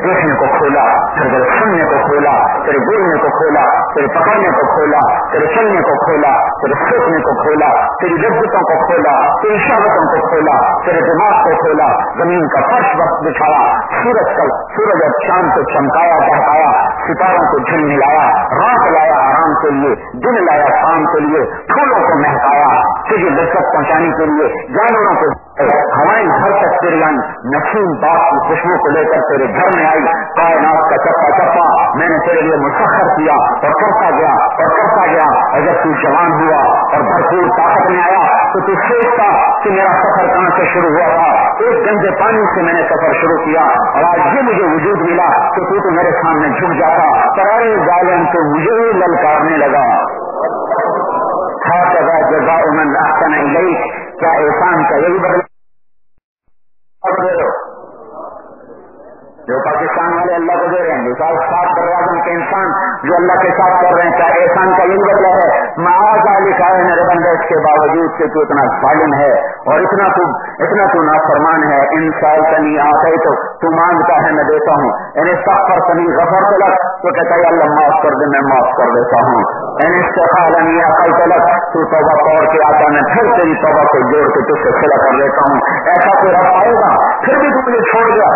देखने को खोला, फिर तेरे सुनने को खोला, तेरे बोलने को खोला, तेरे पकड़ने को खोला, तेरे चलने को खोला, तेरे सोचने को खोला, तेरी लज्जतों को खोला, तेरी शहावतों को खोला, तेरे दिमाग को खोला, जमीन का फर्श वक्त बिछाया, सूरज और चांद को चमकाया बहकाया, सितारों को झिलमिलाया, रात लाया आराम के लिए, दिन लाया काम के लिए, फूलों को महकाया तुझे लज्जत पहुंचाने के लिए, जानवरों को हवाएं घर तक तेरी आई, नसीम बाप की खुशबू को लेकर तेरे घर में आई, कायनात का चप्पा चप्पा मैंने तेरे लिए मुसख्खर किया और करता गया और करता गया। और जब तू जवान हुआ और भरपूर ताकत में आया तो तू सोचता कि मेरा सफर कहां से शुरू हुआ था, एक गंदे पानी से मैंने सफर शुरू किया और आज ये मुझे वजूद मिला तो तू तो मेरे सामने झुक जाता, पर अरे जालिम तो मुझे ही ललकारने लगा। जज़ाउ मन अहसन इलैक, क्या एहसान का यही बदला जो पाकिस्तान वाले अल्लाह को दे रहे हैं, जो 7 दरवाजों के इंसान जो अल्लाह के साथ कर रहे हैं, क्या एहसान का यही बदला है? माजा लिखा है मेरे बंदे, इसके बावजूद कि तू इतना जालिम है और इतना तू नाफरमान है। इन साल तनी आते तो तू मांगता है मैं देता हूँ, इन्हें सफर तनी गफर तलक तो कहता है अल्लाह माफ कर दे, मैं माफ कर देता हूँ। इन्हें इस्तिग़फ़ारनी अकल तलक तू तौबा तोड़ के आता, मैं फिर तेरी तौबा को जोड़ के तुझसे सिला कर देता हूँ। ऐसा कोई रब आएगा फिर भी तू मुझे छोड़ गया?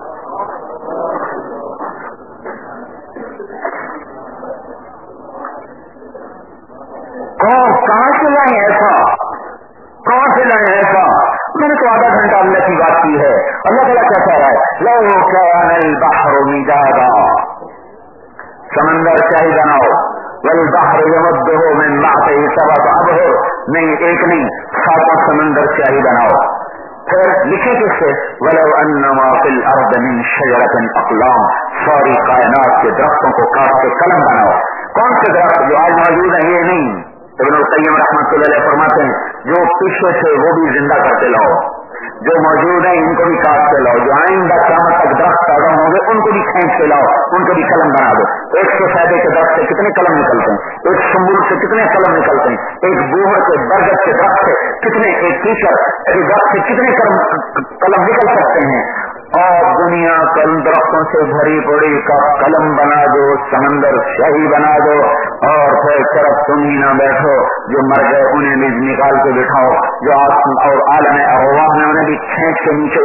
कहां से लाए ऐसा, कहां से लाए ऐसा? मैंने तो आधा घंटा अल्लाह की बात की है। अल्लाह ताला क्या कह रहा है? लो कानल बहरु मिदादा, समंदर शाही बनाओ, वल बहरु यमुद्दुहु मिन बअदिही सबअत अबहुर, नहीं एक नहीं 7 समंदर शाही बनाओ। फिर लिखे किससे? वलो अन्नमा फिल अर्द मिन शजरतिन अक़लाम, सारी कायनात के दरख्तों को काट के कलम बनाओ। कौन से दरख्त जो आज मौजूद है? ये नहीं, इब्नुल क़य्यिम रहमतुल्लाह अलैह फरमाते हैं जो पीछे से वो भी जिंदा करते लाओ, जो मौजूद है इनको भी काट के लाओ, जो आइंदा क़यामत तक दरख्त पैदा होंगे उनको भी खींच के लाओ, उनको भी कलम बना दो। एक सफेदे के दरख्त से कितने कलम निकलते हैं, एक सुंबुल से कितने कलम निकलते हैं, एक बूहर के बरगद के दरख्त से कितने, एक कीचड़ के दरख्त से कितने कलम निकल सकते हैं। और दुनिया कल दरख्तों से भरी पड़ी का कलम बना दो, समंदर शाही बना दो, और फिर सिर्फ तुम ही ना बैठो, जो मर गए उन्हें भी निकाल के बिठाओ, जो और आलम अरवाह में उन्हें भी खींच के नीचे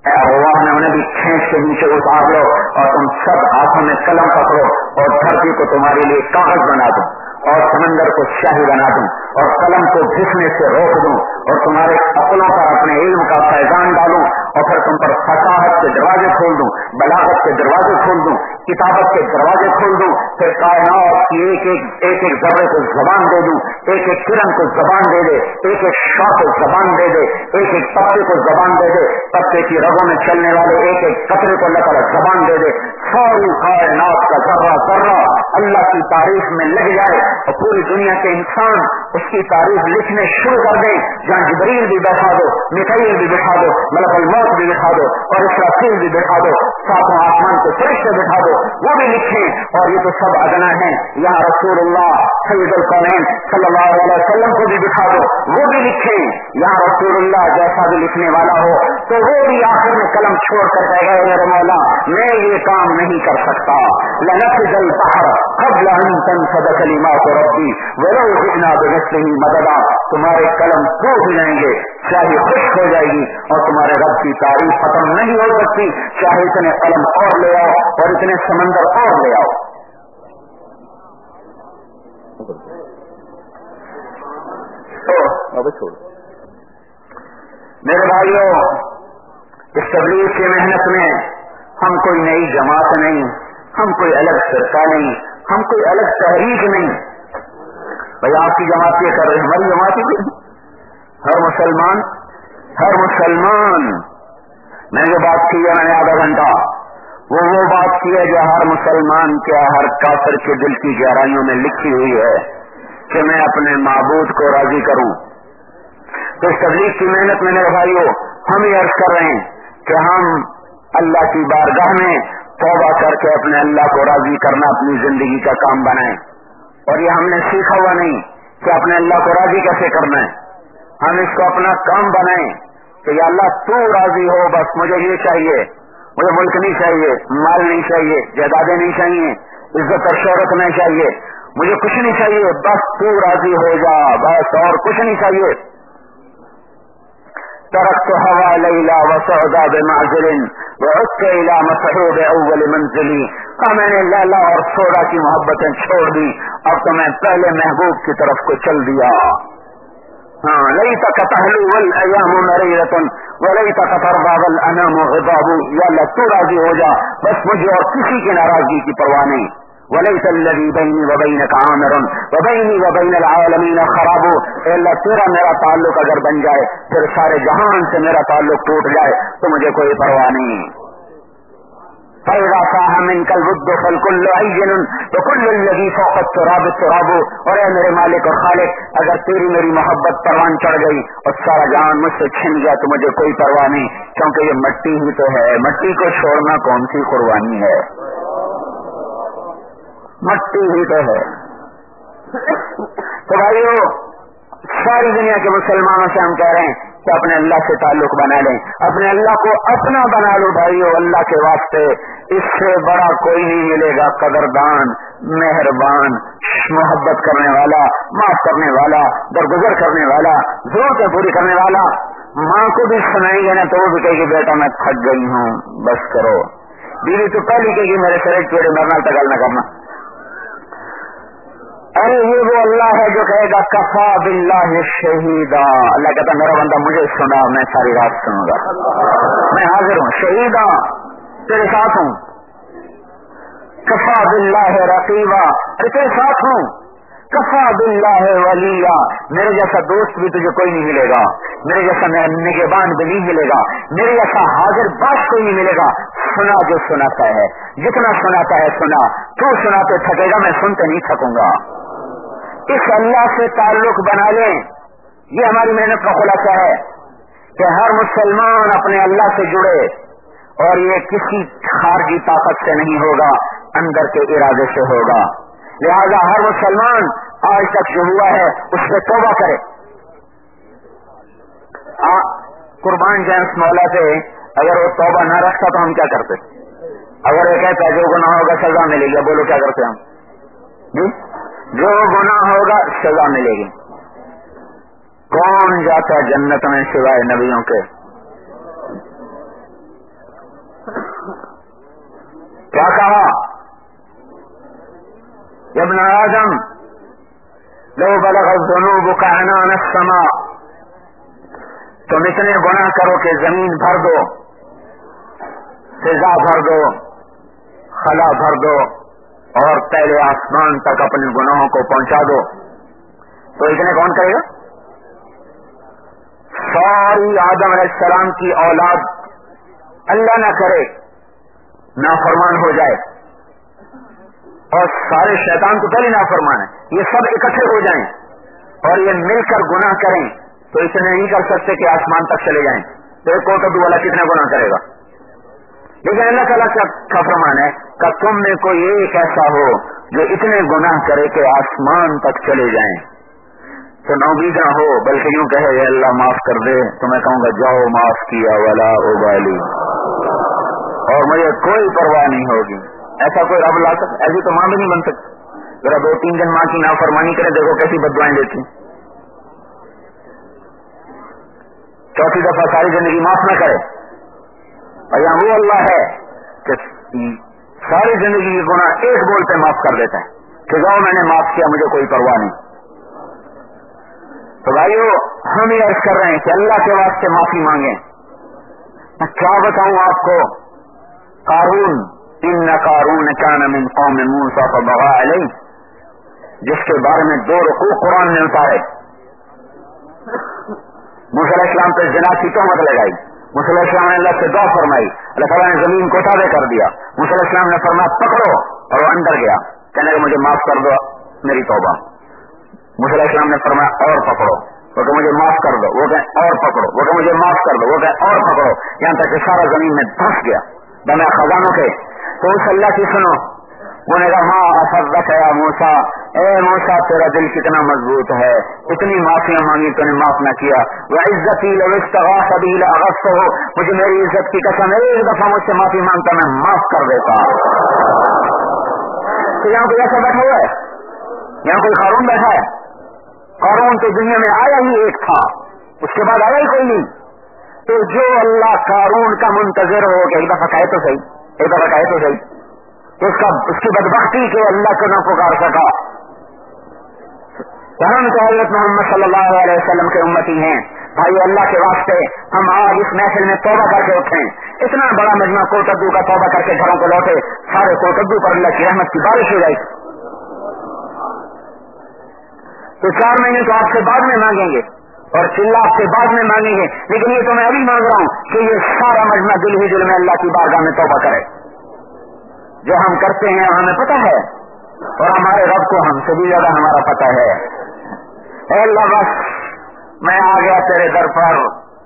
उतार लो, और तुम सब हाथों में कलम पकड़ो और धरती को तुम्हारे लिए कागज बना दो और समंदर को शाही बना दूं और कलम को घिसने से रोक दूं और तुम्हारे अक्लों पर अपने इल्म का फैजान डालूं और फिर तुम पर फसाहत के दरवाजे खोल दूं, बलागत के दरवाजे खोल दूं, किताबत के दरवाजे खोल दूं, फिर कायनात की एक जर्रे को जबान दे दूं, एक एक किरण को जबान दे दे, एक एक शाह को जबान दे दे, एक एक पत्ते को जबान दे दे, पत्ते की रगों में चलने वाले एक एक कतरे को अल्लाह ताला जबान दे दे, सारी कायनात का जर्रा जर्रा अल्लाह की तारीफ में लग जाए और पूरी दुनिया के इंसान उसकी तारीफ लिखने शुरू कर दे। जहाँ जिब्रील भी बैठा दो, मिकाईल भी बैठा दो, मलकुल मौत भी बैठा दो और इसराफील भी बैठा दो, सातों आसमान के फरिश्ते बैठा दो, वो भी लिखें। और ये तो सब अदना है, यहाँ रसूलुल्लाह सय्यदुल कौनैन सल्लल्लाहु अलैहि वसल्लम को भी बिठा दो, वो भी लिखें। यहाँ रसूलुल्लाह जैसा भी लिखने वाला हो तो वो भी आखिर में कलम छोड़ कर कहेगा मेरे मौला मैं ये काम नहीं कर सकता। लनफ़िज़ल बहर क़ब्ल अन तनफ़ज़ कलिमात रब्बी वलौ जि'ना बिमिस्लिही मददा, तुम्हारे कलम टूट जाएंगे, चाहे खुश्क हो जाएगी और तुम्हारे रब की तारीफ खत्म नहीं हो सकती, चाहे इतने कलम और ले आओ और इतने समंदर और ले आओ। अब छोड़ मेरे भाइयों, इस तबलीग की मेहनत में हम कोई नई जमात नहीं, हम कोई अलग फिरका नहीं, हम कोई अलग तहरीक नहीं। भाई आपकी जमात ये कर रहे हैं, हमारी जमात ही हर मुसलमान मैंने जो बात की है, मैंने आधा घंटा वो बात की है जो हर मुसलमान के, हर काफिर के दिल की गहराइयों में लिखी हुई है कि मैं अपने माबूद को राजी करूं। तो इस तबलीग की मेहनत में मेरे भाइयों हम ये अर्ज कर रहे हैं कि हम अल्लाह की बारगाह में तौबा करके अपने अल्लाह को राजी करना अपनी जिंदगी का काम बनाएं। और ये हमने सीखा हुआ नहीं कि अपने अल्लाह को राजी कैसे करना है, हम इसको अपना काम बनाएं कि या अल्लाह तू राजी हो, बस मुझे ये चाहिए। مجھے ملک نہیں چاہیے، مال نہیں چاہیے، جائیدادیں نہیں چاہیے، عزت اور شہرت نہیں چاہیے، مجھے کچھ نہیں چاہیے، بس تو راضی ہو جا، بس اور کچھ نہیں چاہیے. ترکت ہوا لیلا وسعدا بمعزل وعدت الى مسحوب اول منزلی. کہا میں نے لیلا اور سودا کی محبتیں چھوڑ دی، اب تو میں پہلے محبوب کی طرف کو چل دیا. لیتک تحلو والایام مریرۃ ولیتک ترضى والانام غضاب. یا اللہ تو راضی ہو جا، بس مجھے اور کسی کی ناراضگی کی پرواہ نہیں. ولیس الذی بینی وبینک عامر وبینی وبین العالمین خراب. اے اللہ تیرا میرا تعلق اگر بن جائے، پھر سارے جہان سے میرا تعلق ٹوٹ جائے تو مجھے کوئی پرواہ نہیں. فَإِذَا صَاحَ مِنْكَ الْوُدُّ فَالْكُلُّ عَيْنٌ وَكُلُّ الَّذِي فَوْقَ التُّرَابِ التُّرَابُ. اور اے میرے مالک اور خالق، اگر تیری میری محبت پروان چڑھ گئی اور سارا جہان مجھ سے چھن گیا تو مجھے کوئی پرواہ نہیں، کیونکہ یہ مٹی ہی تو ہے. مٹی کو چھوڑنا کون سی قربانی ہے، مٹی ہی تو ہے. تو بھائیو، ساری دنیا کے مسلمانوں سے ہم کہہ رہے ہیں کہ اپنے اللہ سے تعلق بنا لیں، اپنے اللہ کو اپنا بنا لو بھائیو. اللہ کے واسطے اس سے بڑا کوئی نہیں ملے گا، قدردان، مہربان، محبت کرنے والا، معاف کرنے والا، درگزر کرنے والا، ضرورتیں پوری کرنے والا. ماں کو بھی سنائیں گے نا تو وہ بھی کہے گی بیٹا میں تھک گئی ہوں بس کرو. بیوی تو پہلی کہے گی میرے سر چوڑے مرنا تگل نہ کرنا. ارے یہ وہ اللہ ہے جو کہے گا کفا باللہ شہیدا. اللہ کہتا میرا بندہ مجھے سنا، میں ساری رات سنوں گا، میں حاضر ہوں، شہیدا تیرے ساتھ ہوں. کفا باللہ رقیبا، تیرے ساتھ ہوں. کفا باللہ ولیا، میرے جیسا دوست بھی تجھے کوئی نہیں ملے گا، میرے جیسا نگہبان بھی نہیں ملے گا، میرے جیسا حاضر باش کوئی نہیں ملے گا. سنا جو سناتا ہے، جتنا سناتا ہے سنا، تو سناتے تھکے گا، میں سنتے نہیں تھکوں گا. اس اللہ سے تعلق بنا لیں، یہ ہماری محنت کا خلاصہ ہے کہ ہر مسلمان اپنے اللہ سے جڑے، اور یہ کسی خارجی طاقت سے نہیں ہوگا، اندر کے ارادے سے ہوگا. لہذا ہر مسلمان آج تک جو ہوا ہے اس سے توبہ کرے. قربان جینس مولا سے اگر وہ توبہ نہ رکھتا تو ہم کیا کرتے؟ اگر وہ کہتا ہے جو گناہ ہوگا سزا ملے گی، بولو کیا کرتے ہم؟ جو گناہ ہوگا سزا ملے گی. کون جاتا جنت میں سوائے نبیوں کے؟ کیا کہا؟ ابن آدم لو بلغ الذنوب عنان السماء. تم اتنے گناہ کرو کہ زمین بھر دو، فضا بھر دو، خلا بھر دو، اور پہلے آسمان تک اپنے گناہوں کو پہنچا دو، تو اتنے کون کرے گا؟ ساری آدم علیہ السلام کی اولاد اللہ نہ کرے نافرمان ہو جائے، اور سارے شیطان تو پہلے نافرمان ہے، یہ سب اکٹھے ہو جائیں اور یہ مل کر گناہ کریں تو اتنے نہیں کر سکتے کہ آسمان تک چلے جائیں. تو ایک کوٹو والا کتنے گناہ کرے گا؟ لیکن اللہ تعالیٰ کا فرمان ہے کہ تم میں کوئی ایک ایسا ہو جو اتنے گناہ کرے کہ آسمان تک چلے جائیں. تو نوبیدہ ہو بلکہ یوں کہے اے اللہ معاف کر دے، تو میں کہوں گا جاؤ معاف کیا ولا ابالی، اور مجھے کوئی پرواہ نہیں ہوگی. ایسا کوئی رب لا سکتا؟ ایسی تو ماں بھی نہیں بن سکتی. ذرا 2-3 دن ماں کی نافرمانی کرے، دیکھو کیسی بدوائیں دیتی. چوتھی دفعہ ساری زندگی معاف نہ کرے. اور یہاں وہ اللہ ہے کہ ساری زندگی کی گناہ ایک بول پہ معاف کر دیتا ہے کہ جاؤ میں نے معاف کیا، مجھے کوئی پرواہ نہیں. تو بھائیو ہم یہ عرض کر رہے ہیں کہ اللہ کے واسطے معافی مانگیں. میں کیا بتاؤں آپ کو، قارون، ان قارون کان من قوم موسیٰ فبغى علیہ، جس کے بارے میں 2 رکوع قرآن نے اتارے. موسیٰ علیہ السلام پہ زنا کی تہمت لگائی، موسیٰ علیہ السلام نے اللہ سے دعا فرمائی، اللہ تعالیٰ نے زمین کو تابع کر دیا. موسیٰ علیہ السلام نے فرمایا پکڑو، اور وہ اندر گیا کہنے کہ مجھے معاف کر دو، میری توبہ. موسیٰ علیہ السلام نے فرمایا اور پکڑو، وہ کہ مجھے معاف کر دو، وہ کہ اور پکڑو، وہ کہ مجھے معاف کر دو، وہ کہ اور پکڑو، یہاں تک کہ سارا زمین میں دھس گیا بنا خزانوں کے. تو اس اللہ کی سنو، وہ نے کہا ماں افضلک یا موسیٰ، اے موسیٰ تیرا دل کتنا مضبوط ہے، اتنی معافیاں مانگی تو نے معاف نہ کیا. وعزتی لو استغاث بی لاغثتہ، مجھے میری عزت کی قسم ایک دفعہ مجھ سے معافی مانگتا میں معاف کر دیتا. تو یہاں کوئی ایسا بیٹھا ہوا ہے؟ یہاں کوئی قارون بیٹھا ہے؟ قارون تو دنیا میں آیا ہی ایک تھا، اس کے بعد آیا ہی کوئی نہیں. تو جو اللہ قارون کا منتظر ہو کہ ایک دفعہ کہے تو صحیح، ایک دفعہ کہے تو صحیح، تو اس کی بدبختی کہ اللہ کو نہ پکار سکا. ہم تو حضرت محمد صلی اللہ علیہ وسلم کے امتی ہیں. بھائی اللہ کے واسطے ہم آج اس محفل میں توبہ کر کے اٹھیں. اتنا بڑا مجمع کوٹدو کا توبہ کر کے گھروں کو لوٹے، سارے کوٹدو پر اللہ کی رحمت کی بارش ہو جائے. تو 4 مہینے تو آپ سے بعد میں مانگیں گے اور چلا آپ سے بعد میں مانگیں گے، لیکن یہ تو میں ابھی مانگ رہا ہوں کہ یہ سارا مجمع دل ہی دل میں اللہ کی بارگاہ میں توبہ کرے. جو ہم کرتے ہیں ہمیں پتہ ہے اور ہمارے رب کو ہم سے بھی زیادہ ہمارا پتہ ہے. اے اللہ بس میں آ گیا تیرے در پر،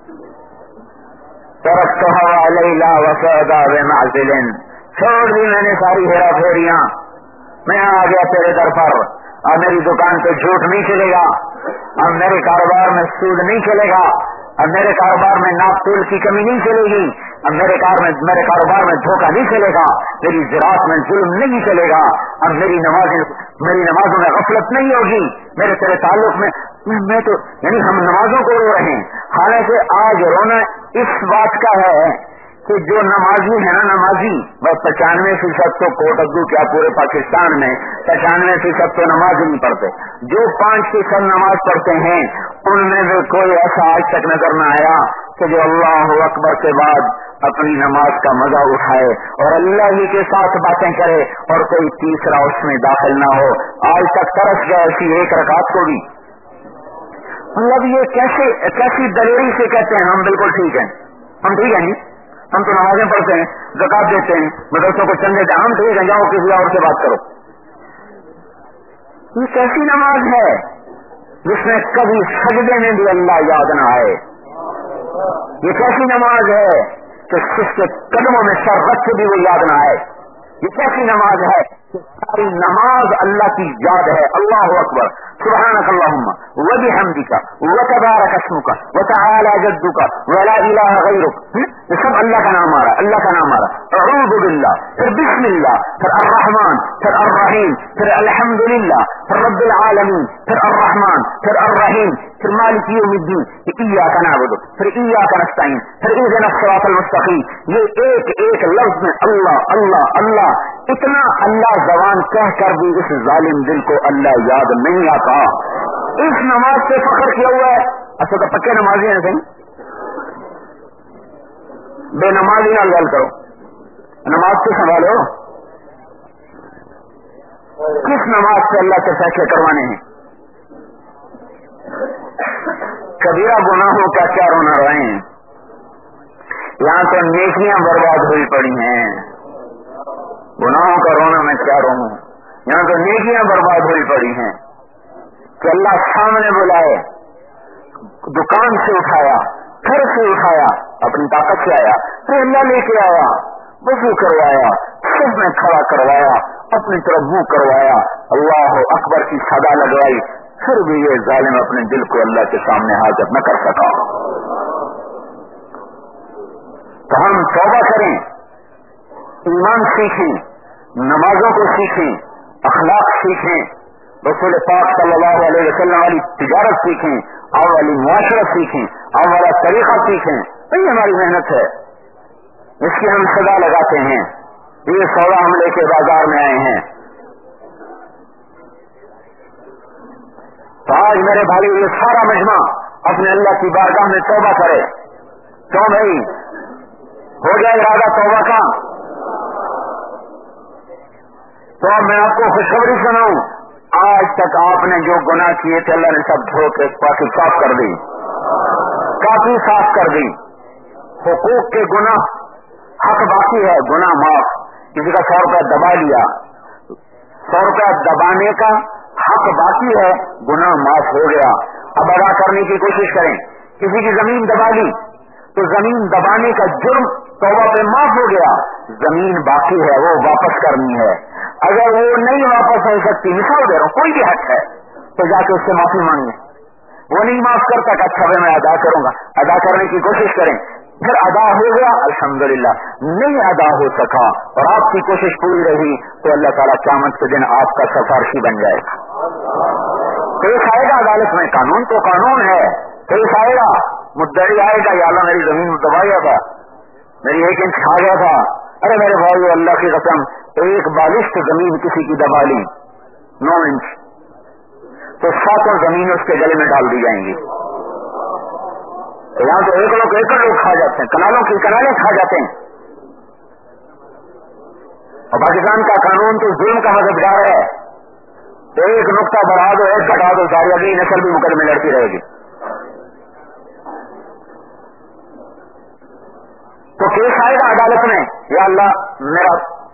ترکتها لیلا وسعدا بمعزل، چھوڑ دی میں نے ساری ہیرا پھیریاں، میں آ گیا تیرے در پر. اب میری دکان پہ جھوٹ نہیں چلے گا، اب میرے کاروبار میں سود نہیں چلے گا، اب میرے کاروبار میں ناپ تول کی کمی نہیں چلے گی، اب میرے کاروبار میں دھوکہ نہیں چلے گا، میری زراعت میں ظلم نہیں چلے گا، اب میری نمازوں میں غفلت نہیں ہوگی، میرے تیرے تعلق میں تو یعنی ہم نمازوں کو رو رہے ہیں. حالانکہ آج رونا اس بات کا ہے کہ جو نمازی ہے نا، نمازی بس 95% تو کوٹدو کیا پورے پاکستان میں 95% تو نماز نہیں پڑھتے. جو 5% نماز پڑھتے ہیں ان میں بھی کوئی ایسا آج تک نظر نہ آیا کہ جو اللہ اکبر کے بعد اپنی نماز کا مزہ اٹھائے اور اللہ ہی کے ساتھ باتیں کرے اور کوئی تیسرا اس میں داخل نہ ہو. آج تک ترس گیا ایسی ایک رکعت کو بھی. مطلب یہ کیسی دلیری سے کہتے ہیں ہم بالکل ٹھیک ہیں، ہم ٹھیک ہیں جی، ہم تو نمازیں پڑھتے ہیں، زکات دیتے ہیں، مدرسوں کو چندے دیتے ہیں، ہم ٹھیک ہیں، جاؤ کسی اور سے بات کرو. یہ کیسی نماز ہے جس میں کبھی سجدے میں بھی اللہ یاد نہ آئے؟ یہ کیسی نماز ہے کہ اس کے قدموں میں سر رکھ کے بھی وہ یاد نہ آئے؟ یہ کیسی نماز ہے کہ ساری نماز اللہ کی یاد ہے. اللہ اکبر، سبحانک اللہم وبحمدک وتبارک اسمک وتعالی جدک ولا الہ غیرک. یہ سب اللہ کا نام آ رہا ہے، اللہ کا نام آ رہا ہے. اعوذ باللہ، پھر بسم اللہ، پھر الرحمن، پھر الرحیم، پھر الحمدللہ، پھر رب العالمین، پھر الرحمن، پھر الرحیم، پھر مالک یوم الدین، ایاک نعبد، پھر ایاک نستعین، پھر اہدنا الصراط المستقیم. یہ ایک ایک لفظ میں اللہ اللہ اللہ، اتنا اللہ زبان کہہ کر بھی اس ظالم دل کو اللہ یاد نہیں آتا. اس نماز سے فخر کیا ہوا ہے. اچھا تو پکے نمازی ہیں صحیح، بے نمازی نہ گل کرو، نماز سے سنبھالو. کس نماز سے اللہ کے فیصلے کروانے ہیں؟ کبیرہ گناہوں کا کیا رونا رہے ہیں؟ یہاں تو نیکیاں برباد ہوئی پڑی ہیں، گناہوں کا رونا میں کیا رو ہوں. یہاں تو نیکیاں برباد ہوئی پڑی ہیں کہ اللہ سامنے بلائے، دکان سے اٹھایا، گھر سے اٹھایا، اپنی طاقت سے آیا، پھر اللہ لے کے آیا، وضو کروایا، سب میں کھڑا کروایا، اپنی طرف منہ کروایا، اللہ اکبر کی صدا لگوائی، پھر بھی یہ ظالم اپنے دل کو اللہ کے سامنے حاضر نہ کر سکا. تو ہم توبہ کریں، ایمان سیکھیں، نمازوں کو سیکھیں، اخلاق سیکھیں، رسول پاک صلی اللہ علیہ وسلم والی تجارت سیکھیں، اور والی معاشرت سیکھیں، اور والا طریقہ سیکھیں. یہی ہماری محنت ہے، اس کی ہم صدا لگاتے ہیں. یہ سودا ہم لے کے بازار میں آئے ہیں. تو آج میرے بھائی یہ سارا مجمع اپنے اللہ کی بارگاہ میں توبہ کرے. کیوں بھائی ہو جائے ارادہ توبہ کا؟ تو اب میں آپ کو خوشخبری سناؤں، آج تک آپ نے جو گناہ کیے تھے اللہ نے سب دھو کے کافی صاف کر دی، کافی صاف کر دی. حقوق کے گناہ، حق باقی ہے، گناہ معاف. کسی کا 100 روپیہ دبا لیا، 100 روپیہ دبانے کا حق باقی ہے، گناہ معاف ہو گیا. اب ادا کرنے کی کوشش کریں. کسی کی زمین دبا لی تو زمین دبانے کا جرم توبہ پہ معاف ہو گیا، زمین باقی ہے وہ واپس کرنی ہے. अगर वो नहीं वापस हो सकती, मिसाल दे रहा हूँ, कोई भी हक है तो जाके उससे माफी मांगे, वो नहीं माफ करता कि अच्छा भाई मैं अदा करूंगा, अदा करने की कोशिश करें, फिर अदा हो गया अल्हम्दुलिल्लाह, नहीं अदा हो सका और आपकी कोशिश पूरी रही तो अल्लाह ताला क़यामत के दिन आपका सिफारिशी बन जाएगा। केस आएगा अदालत में, कानून तो कानून है, केस आएगा, मुद्दई आएगा, या अल्लाह मेरी जमीन दबा गया था, मेरी 1 इंच खा गया था, अरे मेरे भाई अल्लाह की कसम एक बालिश जमीन किसी की दबा ली 9 इंच तो 7 जमीन उसके गले में डाल दी जाएंगी। तो यहां तो एकड़ लोग खा जाते हैं, कनालों की कनालें खा जाते हैं। और पाकिस्तान का कानून तो जुल्म का मददगार है, एक नुक्ता बढ़ा दो, एक घटा दो, सारी अगली नस्ल भी मुकदमे लड़ती रहेगी। तो केस आएगा अदालत में, या अल्लाह मेरा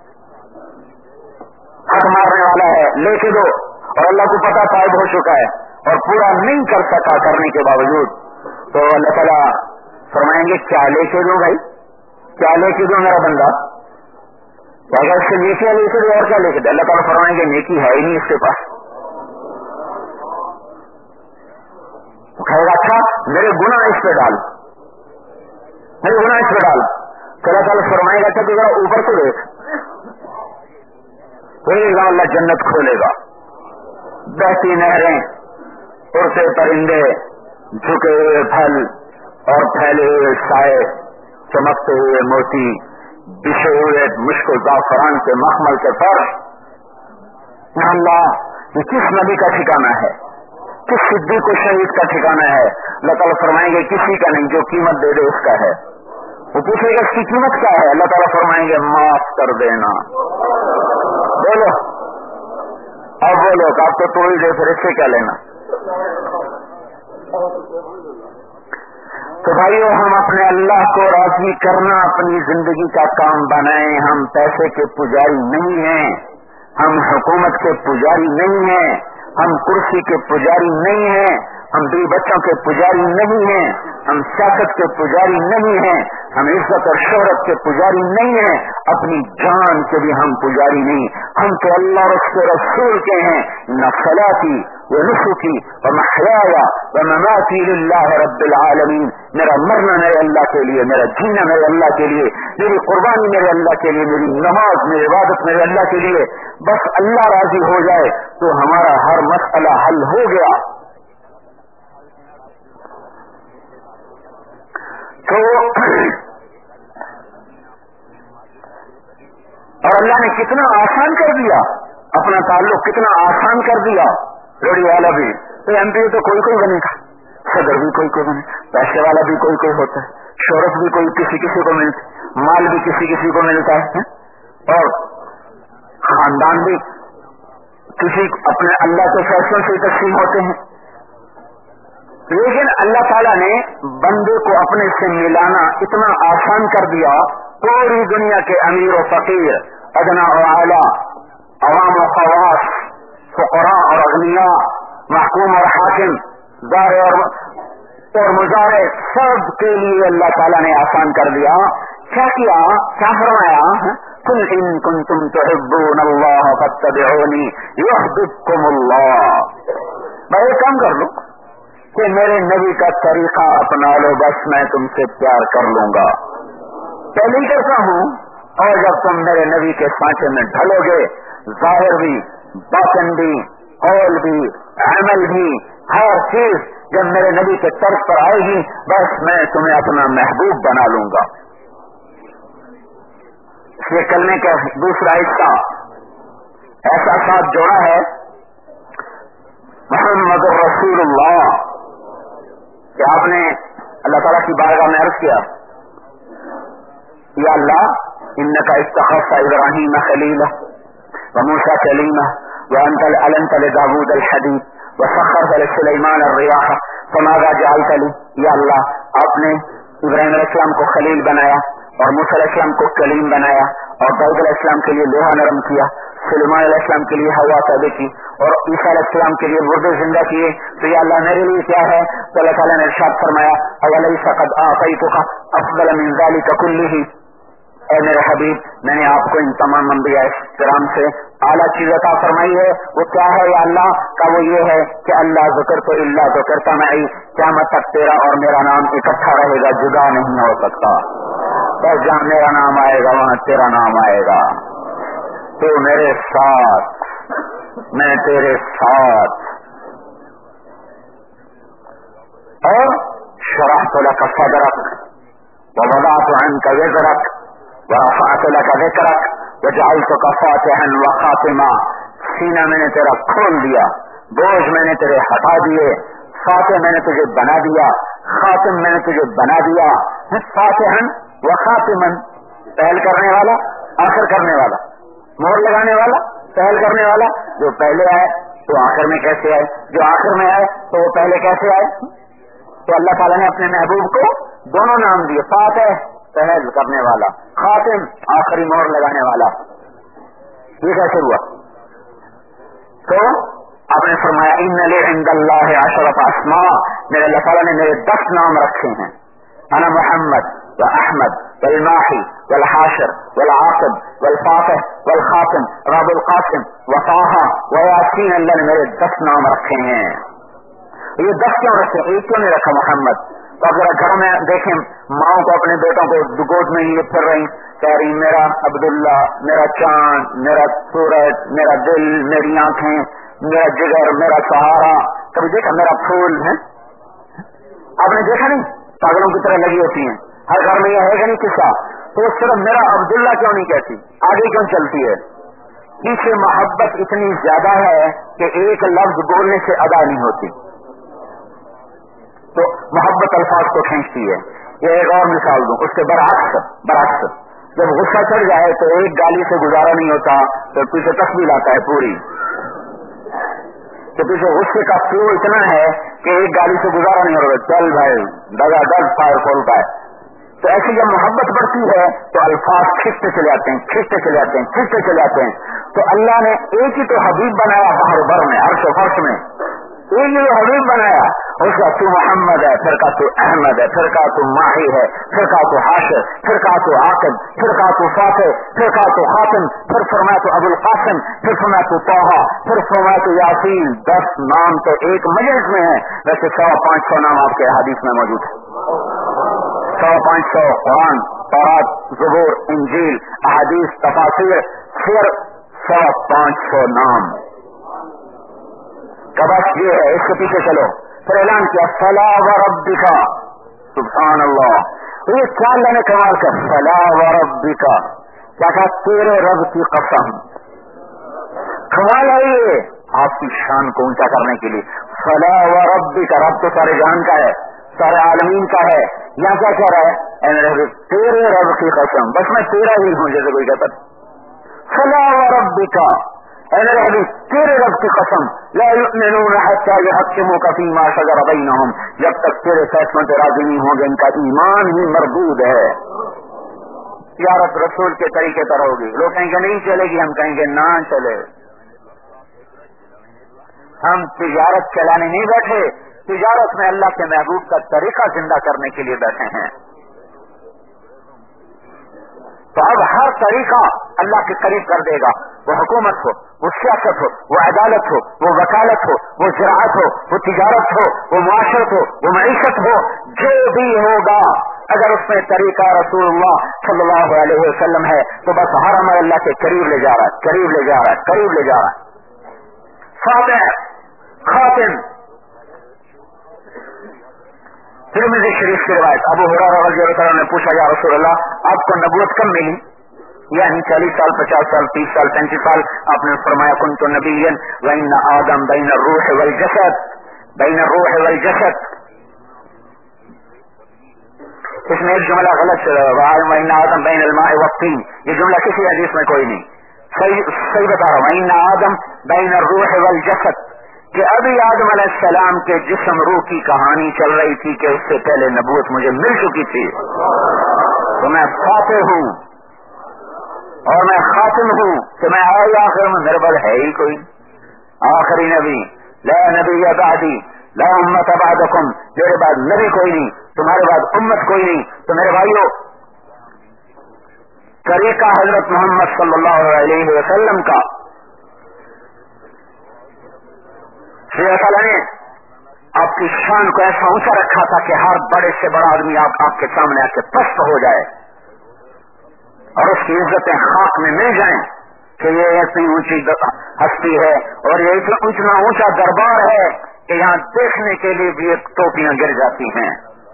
हक मारने वाला है लेके दो, और अल्लाह को पता साहिब हो चुका है और पूरा नहीं कर सका करने के बावजूद, तो अल्लाह ताला फरमाएंगे क्या लेके दो भाई, क्या लेके दो मेरा बंदा, क्या अगर इससे नेकियां लेके दो और क्या लेके दो, अल्लाह ताला फरमाएंगे नेकी है ही नहीं इसके पास। तो कहेगा अच्छा मेरे गुनाह इस पे डाल, मेरे गुनाह इस पे डाल, तो अल्लाह ताला फरमाएगा अच्छा तो जरा ऊपर से देख, फिर अल्लाह जन्नत खोलेगा, बहती नहरें, उड़ते परिंदे, झुके हुए फल और फैले हुए साए, चमकते हुए मोती, बिछे हुए मुश्को जाफरान के मखमल के फर्श। अल्लाह ये किस नबी का ठिकाना है, किस सिद्दीक़ को शहीद का ठिकाना है? अल्लाह ताला फरमाएंगे किसी का नहीं, जो कीमत दे दे उसका है। वो पूछेगा इसकी कीमत क्या है, अल्लाह ताला फरमाएंगे माफ कर देना। बोलो अब बोलो, आप तो तोड़ दे, फिर इससे क्या लेना। तो भाइयों हम अपने अल्लाह को राजी करना अपनी जिंदगी का काम बनाएं। हम पैसे के पुजारी नहीं हैं, हम हुकूमत के पुजारी नहीं हैं, हम कुर्सी के पुजारी नहीं हैं, हम बीवी बच्चों के पुजारी नहीं हैं, हम सियासत के पुजारी नहीं हैं, हम इज्जत और शोहरत के पुजारी नहीं हैं, अपनी जान के भी हम पुजारी नहीं। हम तो अल्लाह और उसके रसूल के हैं। न सलाती व नुसुकी व महयाया व ममाती लिल्लाहि रब्बिल आलमीन, मेरा मरना मेरे अल्लाह के लिए, मेरा जीना मेरे अल्लाह के लिए, मेरी कुर्बानी मेरे अल्लाह के लिए, मेरी नमाज मेरी इबादत मेरे अल्लाह के लिए। बस अल्लाह राजी हो जाए तो हमारा हर मसला हल हो गया। तो और अल्लाह ने कितना आसान कर दिया, अपना ताल्लुक कितना आसान कर दिया। रोडी वाला भी तो एमपी तो कोई कोई बनेगा, सदर भी कोई कोई बने, पैसे वाला भी कोई कोई होता है, शोहरत भी कोई किसी किसी को मिलती, माल भी किसी किसी को मिलता है, और खानदान भी किसी अपने अल्लाह के फैसलों से तस्लीम होते हैं। लेकिन अल्लाह ताला ने बंदे को अपने से मिलाना इतना आसान कर दिया, पूरी दुनिया के अमीर और फकीर, अदना और आला, अवाम और खवास, फुकरा और अगनिया, महकूम और हाकिम, ज़ारे और मुज़ारे, सब के लिए अल्लाह ताला ने आसान कर दिया। क्या किया, क्या फरमाया, कुल इन कुंतुम तुहिब्बूनल्लाह फत्तबिऊनी युहब्बुकुमुल्लाह। भाई एक काम कर लो कि मेरे नबी का तरीका अपना लो, बस मैं तुमसे प्यार कर लूंगा। पहले ही करता हूँ, और जब तुम मेरे नबी के सांचे में ढलोगे, जाहिर भी, बातिन भी, कौल भी, अमल भी, हर चीज जब मेरे नबी के तर्ज पर आएगी, बस मैं तुम्हें अपना महबूब बना लूंगा। ये कलमे का दूसरा हिस्सा ऐसा साथ जोड़ा है, मोहम्मद रसूलुल्लाह, कि आपने अल्लाह ताला की बारगाह में अर्ज किया, या अल्लाह इन्नका इत्तखज़्ता इब्राहीम खलीला व मूसा कलीमा व अलनत लिदाऊद अलहदीद व सख्खरत लिसुलैमान अर्रियाह फमाज़ा जअलत ली। या अल्लाह आपने इब्राहीम अलैहिस्सलाम को खलील बनाया और मूसा अलैहिस्सलाम को कलीम बनाया और दाऊद अलैहिस्सलाम के लिए लोहा नरम किया, सुलेमान अलैहिस्सलाम के लिए हवा पैदा की और ईसा अलैहिस्सलाम के लिए मुर्दे जिंदा किए। तो या अल्लाह मेरे लिए क्या है? तो अल्लाह ताला ने इरशाद फरमाया, अवलैसा क़द आतैतुका अफ़ज़ल मिन ज़ालिका कुल्लिही, ऐ मेरे हबीब मैंने आपको इन तमाम अंबिया किराम से اعلیٰ چیز عطا فرمائی ہے وہ کیا ہے یا اللہ کا؟ وہ یہ ہے کہ اللہ ذکر تو اللہ تو کرتا میں قیامت تک تیرا اور میرا نام اکٹھا رہے گا، جدا نہیں ہو سکتا. بس جہاں میرا نام آئے گا وہاں تیرا نام آئے گا. تو میرے ساتھ، میں تیرے ساتھ. اور شرحت لك صدرك ووضعت عنك وزرك ورفعت لك ذكرك وجعلتك فاتحا وخاتما. سینہ میں نے تیرا کھول دیا، بوجھ میں نے تیرے ہٹا دیے، فاتح میں نے تجھے بنا دیا، خاتم میں نے تجھے بنا دیا. فاتحا وخاتما، پہل کرنے والا، آخر کرنے والا، مہر لگانے والا، پہل کرنے والا. جو پہلے آئے تو آخر میں کیسے آئے، جو آخر میں آئے تو وہ پہلے کیسے آئے؟ تو اللہ تعالیٰ نے اپنے محبوب کو دونوں نام دیے، فاتح پہل کرنے والا، خاتم آخری مہر لگانے والا. یہ کیسے ہوا؟ تو آپ نے فرمایا ان لی عند اللہ عشرۃ اسماء، میرے اللہ تعالیٰ نے میرے 10 نام رکھے ہیں. انا محمد واحمد والماحی والحاشر والعاقب والفاتح والخاتم رب القاسم وطٰہٰ ویاسین. اللہ نے میرے 10 نام رکھے ہیں. یہ 10 کیوں رکھے؟ ایک کیوں نہیں رکھا محمد؟ تو اگر گھر میں دیکھیں ماؤں کو اپنے بیٹوں کو گود میں یہ پھر رہی، کہہ رہی میرا عبداللہ، میرا چاند، میرا سورج، میرا دل، میری آنکھیں، میرا جگر، میرا سہارا. کبھی دیکھا میرا پھول ہے؟ آپ نے دیکھا نہیں؟ پاگلوں کی طرح لگی ہوتی ہیں. ہر گھر میں یہ ہے کہ نہیں قصہ؟ تو صرف میرا عبداللہ کیوں نہیں کہتی؟ آگے کیوں چلتی ہے؟ پیچھے محبت اتنی زیادہ ہے کہ ایک لفظ بولنے سے ادا نہیں ہوتی، تو محبت الفاظ کو کھینچتی ہے. یہ ایک اور مثال دوں، اس کے برعکس جب غصہ چڑھ جائے تو ایک گالی سے گزارا نہیں ہوتا، تو پیچھے تسبیح آتا ہے پوری، کہ پیچھے غصے کا فلو اتنا ہے کہ ایک گالی سے گزارا نہیں ہوتا، چل بھائی دگا دگ فائر کھولتا ہے. تو ایسی جب محبت بڑھتی ہے تو الفاظ کھینچتے چلے آتے ہیں. تو اللہ نے ایک ہی تو حبیب بنایا بحر بر میں، عرش و فرش میں، ایک ہی حبیب بنایا. اس کا تو محمد ہے، پھر کا تو احمد ہے، پھر کا تو ماہی ہے، پھر کا تو حاشر، پھر کا تو عاقب، پھر کا تو فاتح، پھر کا تو خاتم، پھر فرمایا تو ابو القاسم، پھر فرمایا تو طٰہٰ، پھر فرمایا تو یاسین. 10 نام تو ایک مجلس میں ہے. ویسے 500 نام آپ کے حدیث میں موجود ہے. 500 قرآن، تورات، زبور، انجیل، احادیث، تفاسیر، پھر 500 نام. کبس یہ ہے، اس کے پیچھے چلو. پھر اعلان کیا فلا وربک، سبحان اللہ. یہ کیا اللہ نے کمال کر، فلا وربک، کیا کہا؟ تیرے رب کی قسم. کمال ہے یہ آپ کی شان کو اونچا کرنے کے لیے. فلا وربک، رب تو سارے جہان کا ہے، سارے عالمین کا ہے. یہاں کیا کہہ رہا ہے؟ اے میرے رب، تیرے رب کی قسم، بس میں تیرا ہی ہوں، جیسے کوئی کہتا. فلا وربک، اے میرے حبیب تیرے رب کی قسم، لا یؤمنون حتی یحکموک فیما شجر بینہم، جب تک تیرے فیصلوں سے راضی نہیں ہوں گے ان کا ایمان ہی مردود ہے. تجارت رسول کے طریقے پر ہوگی. لوگ کہیں گے نہیں چلے گی، ہم کہیں گے نہ چلے. ہم تجارت چلانے نہیں بیٹھے، تجارت میں اللہ کے محبوب کا طریقہ زندہ کرنے کے لیے بیٹھے ہیں. تو اب ہر طریقہ اللہ کے قریب کر دے گا، وہ حکومت ہو، وہ سیاست ہو، وہ عدالت ہو، وہ وکالت ہو، وہ زراعت ہو، وہ تجارت ہو، وہ معاشرت ہو، وہ معیشت ہو، جو بھی ہوگا اگر اس میں طریقہ رسول اللہ صلی اللہ علیہ وسلم ہے تو بس ہر عمل اللہ کے قریب لے جا رہا ہے. فاتح، خاتم. ترمذی شریف کی روایت، ابو ہریرہ رضی اللہ عنہ نے پوچھا یا رسول اللہ آپ کو نبوت کب ملی؟ یعنی 40 سال، 50 سال، 30 سال، 35 سال. آپ نے فرمایا کنت نبیا وان آدم بین الروح والجسد. اس میں ایک جملہ غلط چلا، وان آدم بین الماء والطین. یہ جملہ کسی حدیث میں کوئی نہیں. صحیح بتا رہا ہوں، وان آدم بین الروح والجسد، کہ ابھی آدم علیہ السلام کے جسم روح کی کہانی چل رہی تھی کہ اس سے پہلے نبوت مجھے مل چکی تھی. تو میں فاتح ہوں اور میں خاتم ہوں، کہ میں آخر میں میرے بعد ہے ہی کوئی آخری نبی. لا نبی بعدی لا امت بعدکم، میرے بعد نبی کوئی نہیں، تمہارے بعد امت کوئی نہیں. تو میرے بھائیو، طریقہ حضرت محمد صلی اللہ علیہ وسلم کا اللہ تعالیٰ نے آپ کی شان کو ایسا اونچا رکھا تھا کہ ہر بڑے سے بڑا آدمی آپ کے سامنے آ کے پست ہو جائے اور اس کی عزتیں خاک میں مل جائیں کہ یہ اتنی اونچی ہستی ہے اور یہ اتنا اونچا دربار ہے کہ یہاں دیکھنے کے لیے بھی ایک ٹوپیاں گر جاتی ہیں.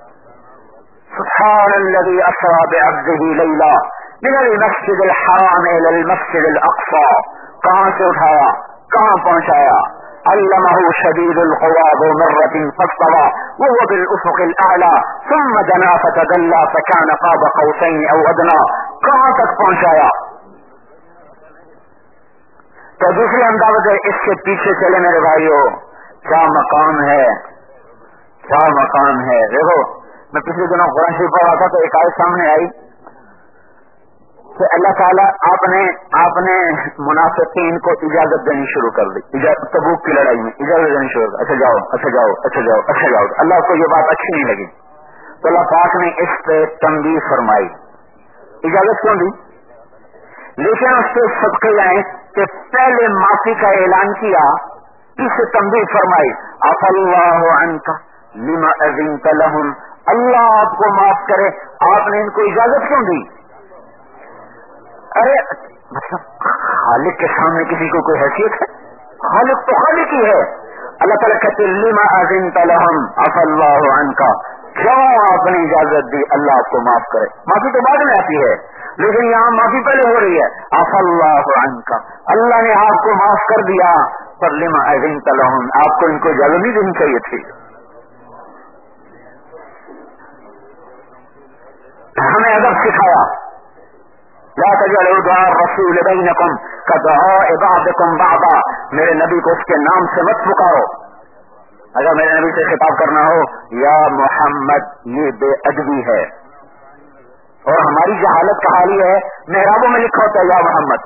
سبحان الذی اسری بعبدہ لیلا من المسجد الحرام الى المسجد الاقصى. کہاں سے اٹھایا کہاں پہنچایا. علمہ شدید القوی ذو مرۃ فاستوى وهو بالافق الاعلى ثم دنا فتدلى فكان قاب قوسين او ادنى. کہاں تک پہنچایا. تو دوسری انداز ہے اس کے پیچھے چلے میرے بھائیوں. کیا مقام ہے کیا مقام ہے. دیکھو میں پچھلے دنوں قرآن شریف پڑھ رہا تھا تو ایک آیت سامنے آئی کہ اللہ تعالیٰ آپ نے منافقین کو اجازت دینی شروع کر دی. تبوک کی لڑائی میں اجازت دینی شروع کر. اچھا جاؤ اچھا جاؤ اچھا جاؤ اچھا جاؤ. اللہ کو یہ بات اچھی نہیں لگی تو اللہ پاک نے اس پہ تنبیہ فرمائی. اجازت کیوں دی؟ لیکن اس پہ صدقے جائیں کہ پہلے معافی کا اعلان کیا اسے تنبیہ فرمائی. عفا اللہ عنک لما اذنت لهم. اللہ آپ کو معاف کرے آپ نے ان کو اجازت کیوں دی. ارے مطلب خالق کے سامنے کسی کو کوئی حیثیت ہے؟ خالق تو خالق ہی ہے. اللہ تعالیٰ کہتے لما اذنت لهم عفا اللہ عنک. کیوں آپ نے اجازت دی اللہ آپ کو معاف کرے. معافی تو بعد میں آتی ہے لیکن یہاں معافی پہلے ہو رہی ہے. عفا اللہ عنک اللہ نے آپ کو معاف کر دیا پر لما اذنت لهم آپ کو ان کو اجازت نہیں دینی چاہیے تھی. ہمیں ادب سکھایا. لا تجعلوا دعاء الرسول بینکم کدعاء بعضکم بعضا. میرے نبی کو اس کے نام سے مت پکارو. اگر میرے نبی سے خطاب کرنا ہو یا محمد یہ بے ادبی ہے. اور ہماری جہالت کا حال یہ ہے محرابوں میں لکھا ہوتا ہے یا محمد.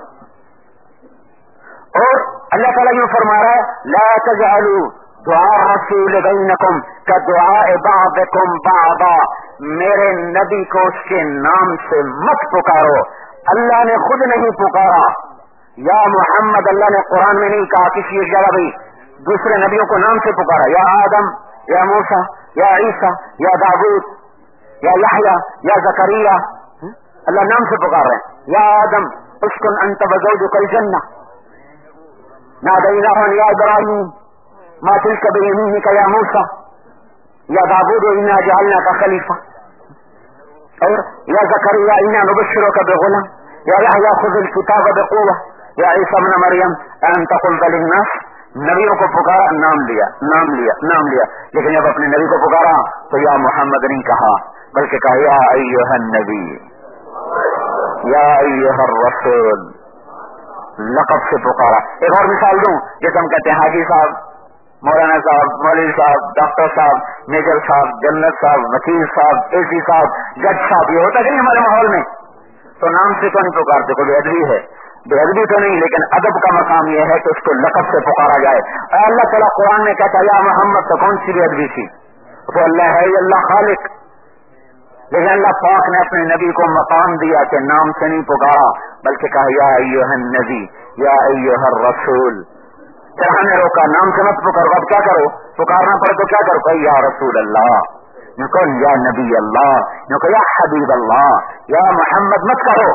اور اللہ تعالیٰ یہ فرما رہا ہے لا تجعلوا دعاء الرسول بینکم کدعاء بعضکم بعضا. میرے نبی کو اس کے نام سے مت پکارو. اللہ نے خود نہیں پکارا یا محمد. اللہ نے قرآن میں نہیں کہا کسی ایک جگہ بھی دوسرے نبیوں کو نام سے پکارا. یا آدم یا موسیٰ یا عیسیٰ یا داؤد یا یحییٰ یا زکریا. اللہ نام سے پکار رہے ہیں. یا آدم اسکن انت وزوجک الجنہ نادیناہ یا ابراہیم ما تلک بیمینک یا موسیٰ یا داؤد انا جعلناک خلیفہ. اور یا زکریا انا نبشرک بغلام یا یحییٰ خذ الکتاب بقوة یا عیسیٰ ابن مریم انت قلت للناس. نبیوں کو پکارا نام لیا نام لیا نام لیا لیکن جب اپنے نبی کو پکارا تو یا محمد نہیں کہا بلکہ کہا یا ایھا النبی یا ایھا الرسول. لقب سے پکارا. ایک اور مثال دوں جیسے ہم کہتے ہیں حاجی صاحب مولانا صاحب مولوی صاحب ڈاکٹر صاحب میجر صاحب جنرل صاحب وکیل صاحب اے سی صاحب جج صاحب. یہ ہوتا کہ نہیں ہمارے ماحول میں تو نام سے تو نہیں پکارتے. کوئی بے ادبی ہے بے ادبی تو نہیں لیکن ادب کا مقام یہ ہے کہ اس کو لقب سے پکارا جائے. اللہ تعالیٰ قرآن میں کہتا یا محمد تو کون سی بے ادبی تھی. تو اللہ ہے اللہ خالق. لیکن اللہ پاک نے اپنے نبی کو مقام دیا کہ نام سے نہیں پکارا بلکہ کہا یا ایھا النبی یا ایھا الرسول. چڑھانے روکا نام سے مت پکارو. اب کیا کرو پکارنا پڑے تو کیا کرو کہ یا رسول اللہ نہ کہ یا نبی اللہ نہ کہ یا حبیب اللہ یا محمد مت کرو.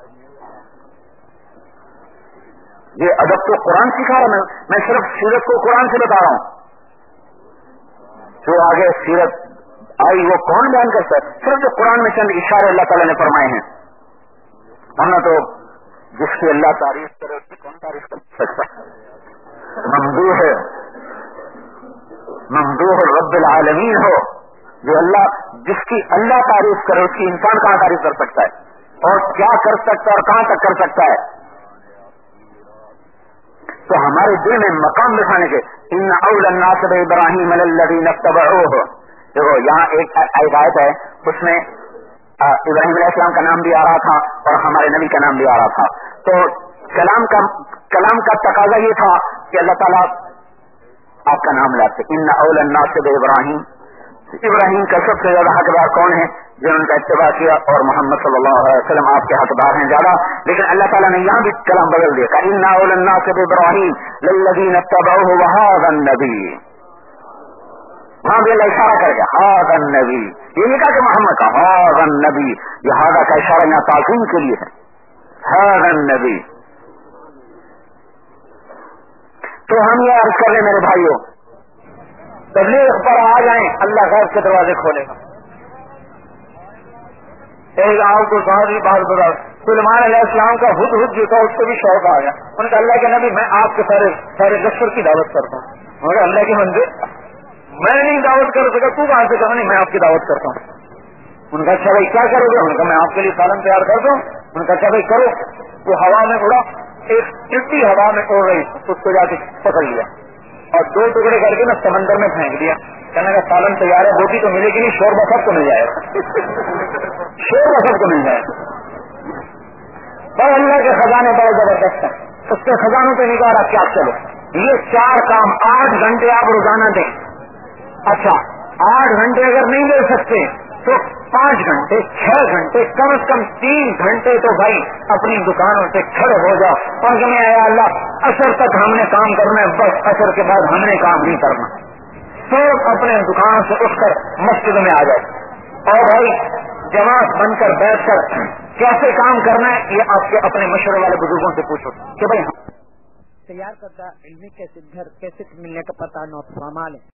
یہ ادب تو قرآن سکھا رہا ہے. میں صرف سیرت کو قرآن سے بتا رہا ہوں. جو آگے سیرت آئی وہ کون بیان کرتا ہے. صرف جو قرآن میں چند اشارے اللہ تعالیٰ نے فرمائے ہیں. ورنہ تو جس کی اللہ تعریف کرے اس کی کون تعریف کر سکتا ہے. ممدوح ہے ممدوح رب العالمین ہو جو اللہ جس کی اللہ تعریف کرے اس کی انسان کہاں تعریف کر سکتا ہے اور کیا کر سکتا ہے اور کہاں تک کر سکتا ہے. تو ہمارے دل میں مقام بٹھانے کے ان اول الناس بابراہیم الذین اتبعوہ. دیکھو یہاں ایک آیت ہے اس میں ابراہیم علیہ السلام کا نام بھی آ رہا تھا اور ہمارے نبی کا نام بھی آ رہا تھا. تو کلام کا تقاضا یہ تھا کہ اللہ تعالیٰ آپ کا نام لاتے. ان اول الناس بابراہیم. ابراہیم کا سب سے زیادہ حقدار کون ہے جنہوں کا اتباع کیا اور محمد صلی اللہ علیہ وسلم آپ کے حقدار ہیں زیادہ. لیکن اللہ تعالیٰ نے یہاں بھی کلام بدل دیا کہ اِنَّا أَوْلَى النَّاسِ بِإِبْرَاهِيمَ لَلَّذِينَ اتَّبَعُوهُ وَهَٰذَا النَّبِيُّ. وہاں بھی اللہ اشارہ کر گیا هَٰذَا النَّبِيُّ. یہ نہیں کہا کہ محمد کا هَٰذَا النَّبِيُّ. یہ هَٰذَا کا اشارہ یہاں تعظیم کے لیے ہے. هَٰذَا النَّبِيُّ. تو ہم یہ عرض کر رہے میرے بھائیوں، تبلیغ پر آ جائیں، اللہ غیب کے دروازے کھولے گا. ایک آپ کو ساری بات بتا، سلیمان علیہ السلام کا ہد جو تھا اس کو بھی شوق آ گیا. ان کا اللہ کے نبی میں آپ کے سارے لشکر کی دعوت کرتا ہوں. مگر اللہ کے مندر میں نہیں دعوت کر سکا، تو کہاں سے کہا نہیں میں آپ کی دعوت کرتا ہوں. ان کا اچھا بھائی کیا کرو گے؟ ان کا میں آپ کے لیے سالن تیار کر دوں. ان کا اچھا بھائی کرو. وہ ہوا میں اڑا، ایک چٹی ہوا میں اڑ رہی، اس کو جا کے پکڑ لیا اور 2 ٹکڑے کر کے نا سمندر میں پھینک دیا. کہنے کا سالن تیار ہے، روٹی تو ملے گی نہیں، شور بخت تو مل جائے گا. شور بخت تو مل جائے گا. پر اللہ کے خزانے بڑے زبردست ہیں، اس کے خزانوں پہ نگاہ رکھ کے آپ چلو. یہ 4 کام 8 گھنٹے آپ روزانہ دیں. اچھا 8 گھنٹے اگر نہیں دے سکتے تو 5 گھنٹے 6 گھنٹے کم از کم 3 گھنٹے تو بھائی اپنی دکانوں سے کھڑے ہو جاؤ اور کہ میں یا اللہ عصر تک ہم نے کام کرنا ہے، بس عصر کے بعد ہم نے کام نہیں کرنا. سب اپنے دکان سے اٹھ کر مسجد میں آ جائے اور بھائی جماعت بن کر بیٹھ کر کیسے کام کرنا ہے یہ آپ کے اپنے مشورے والے بزرگوں سے پوچھو کہ بھائی تیار کردہ علمی کیسٹ گھر کیسٹ ملنے کا پتہ نوٹ فرمال ہے.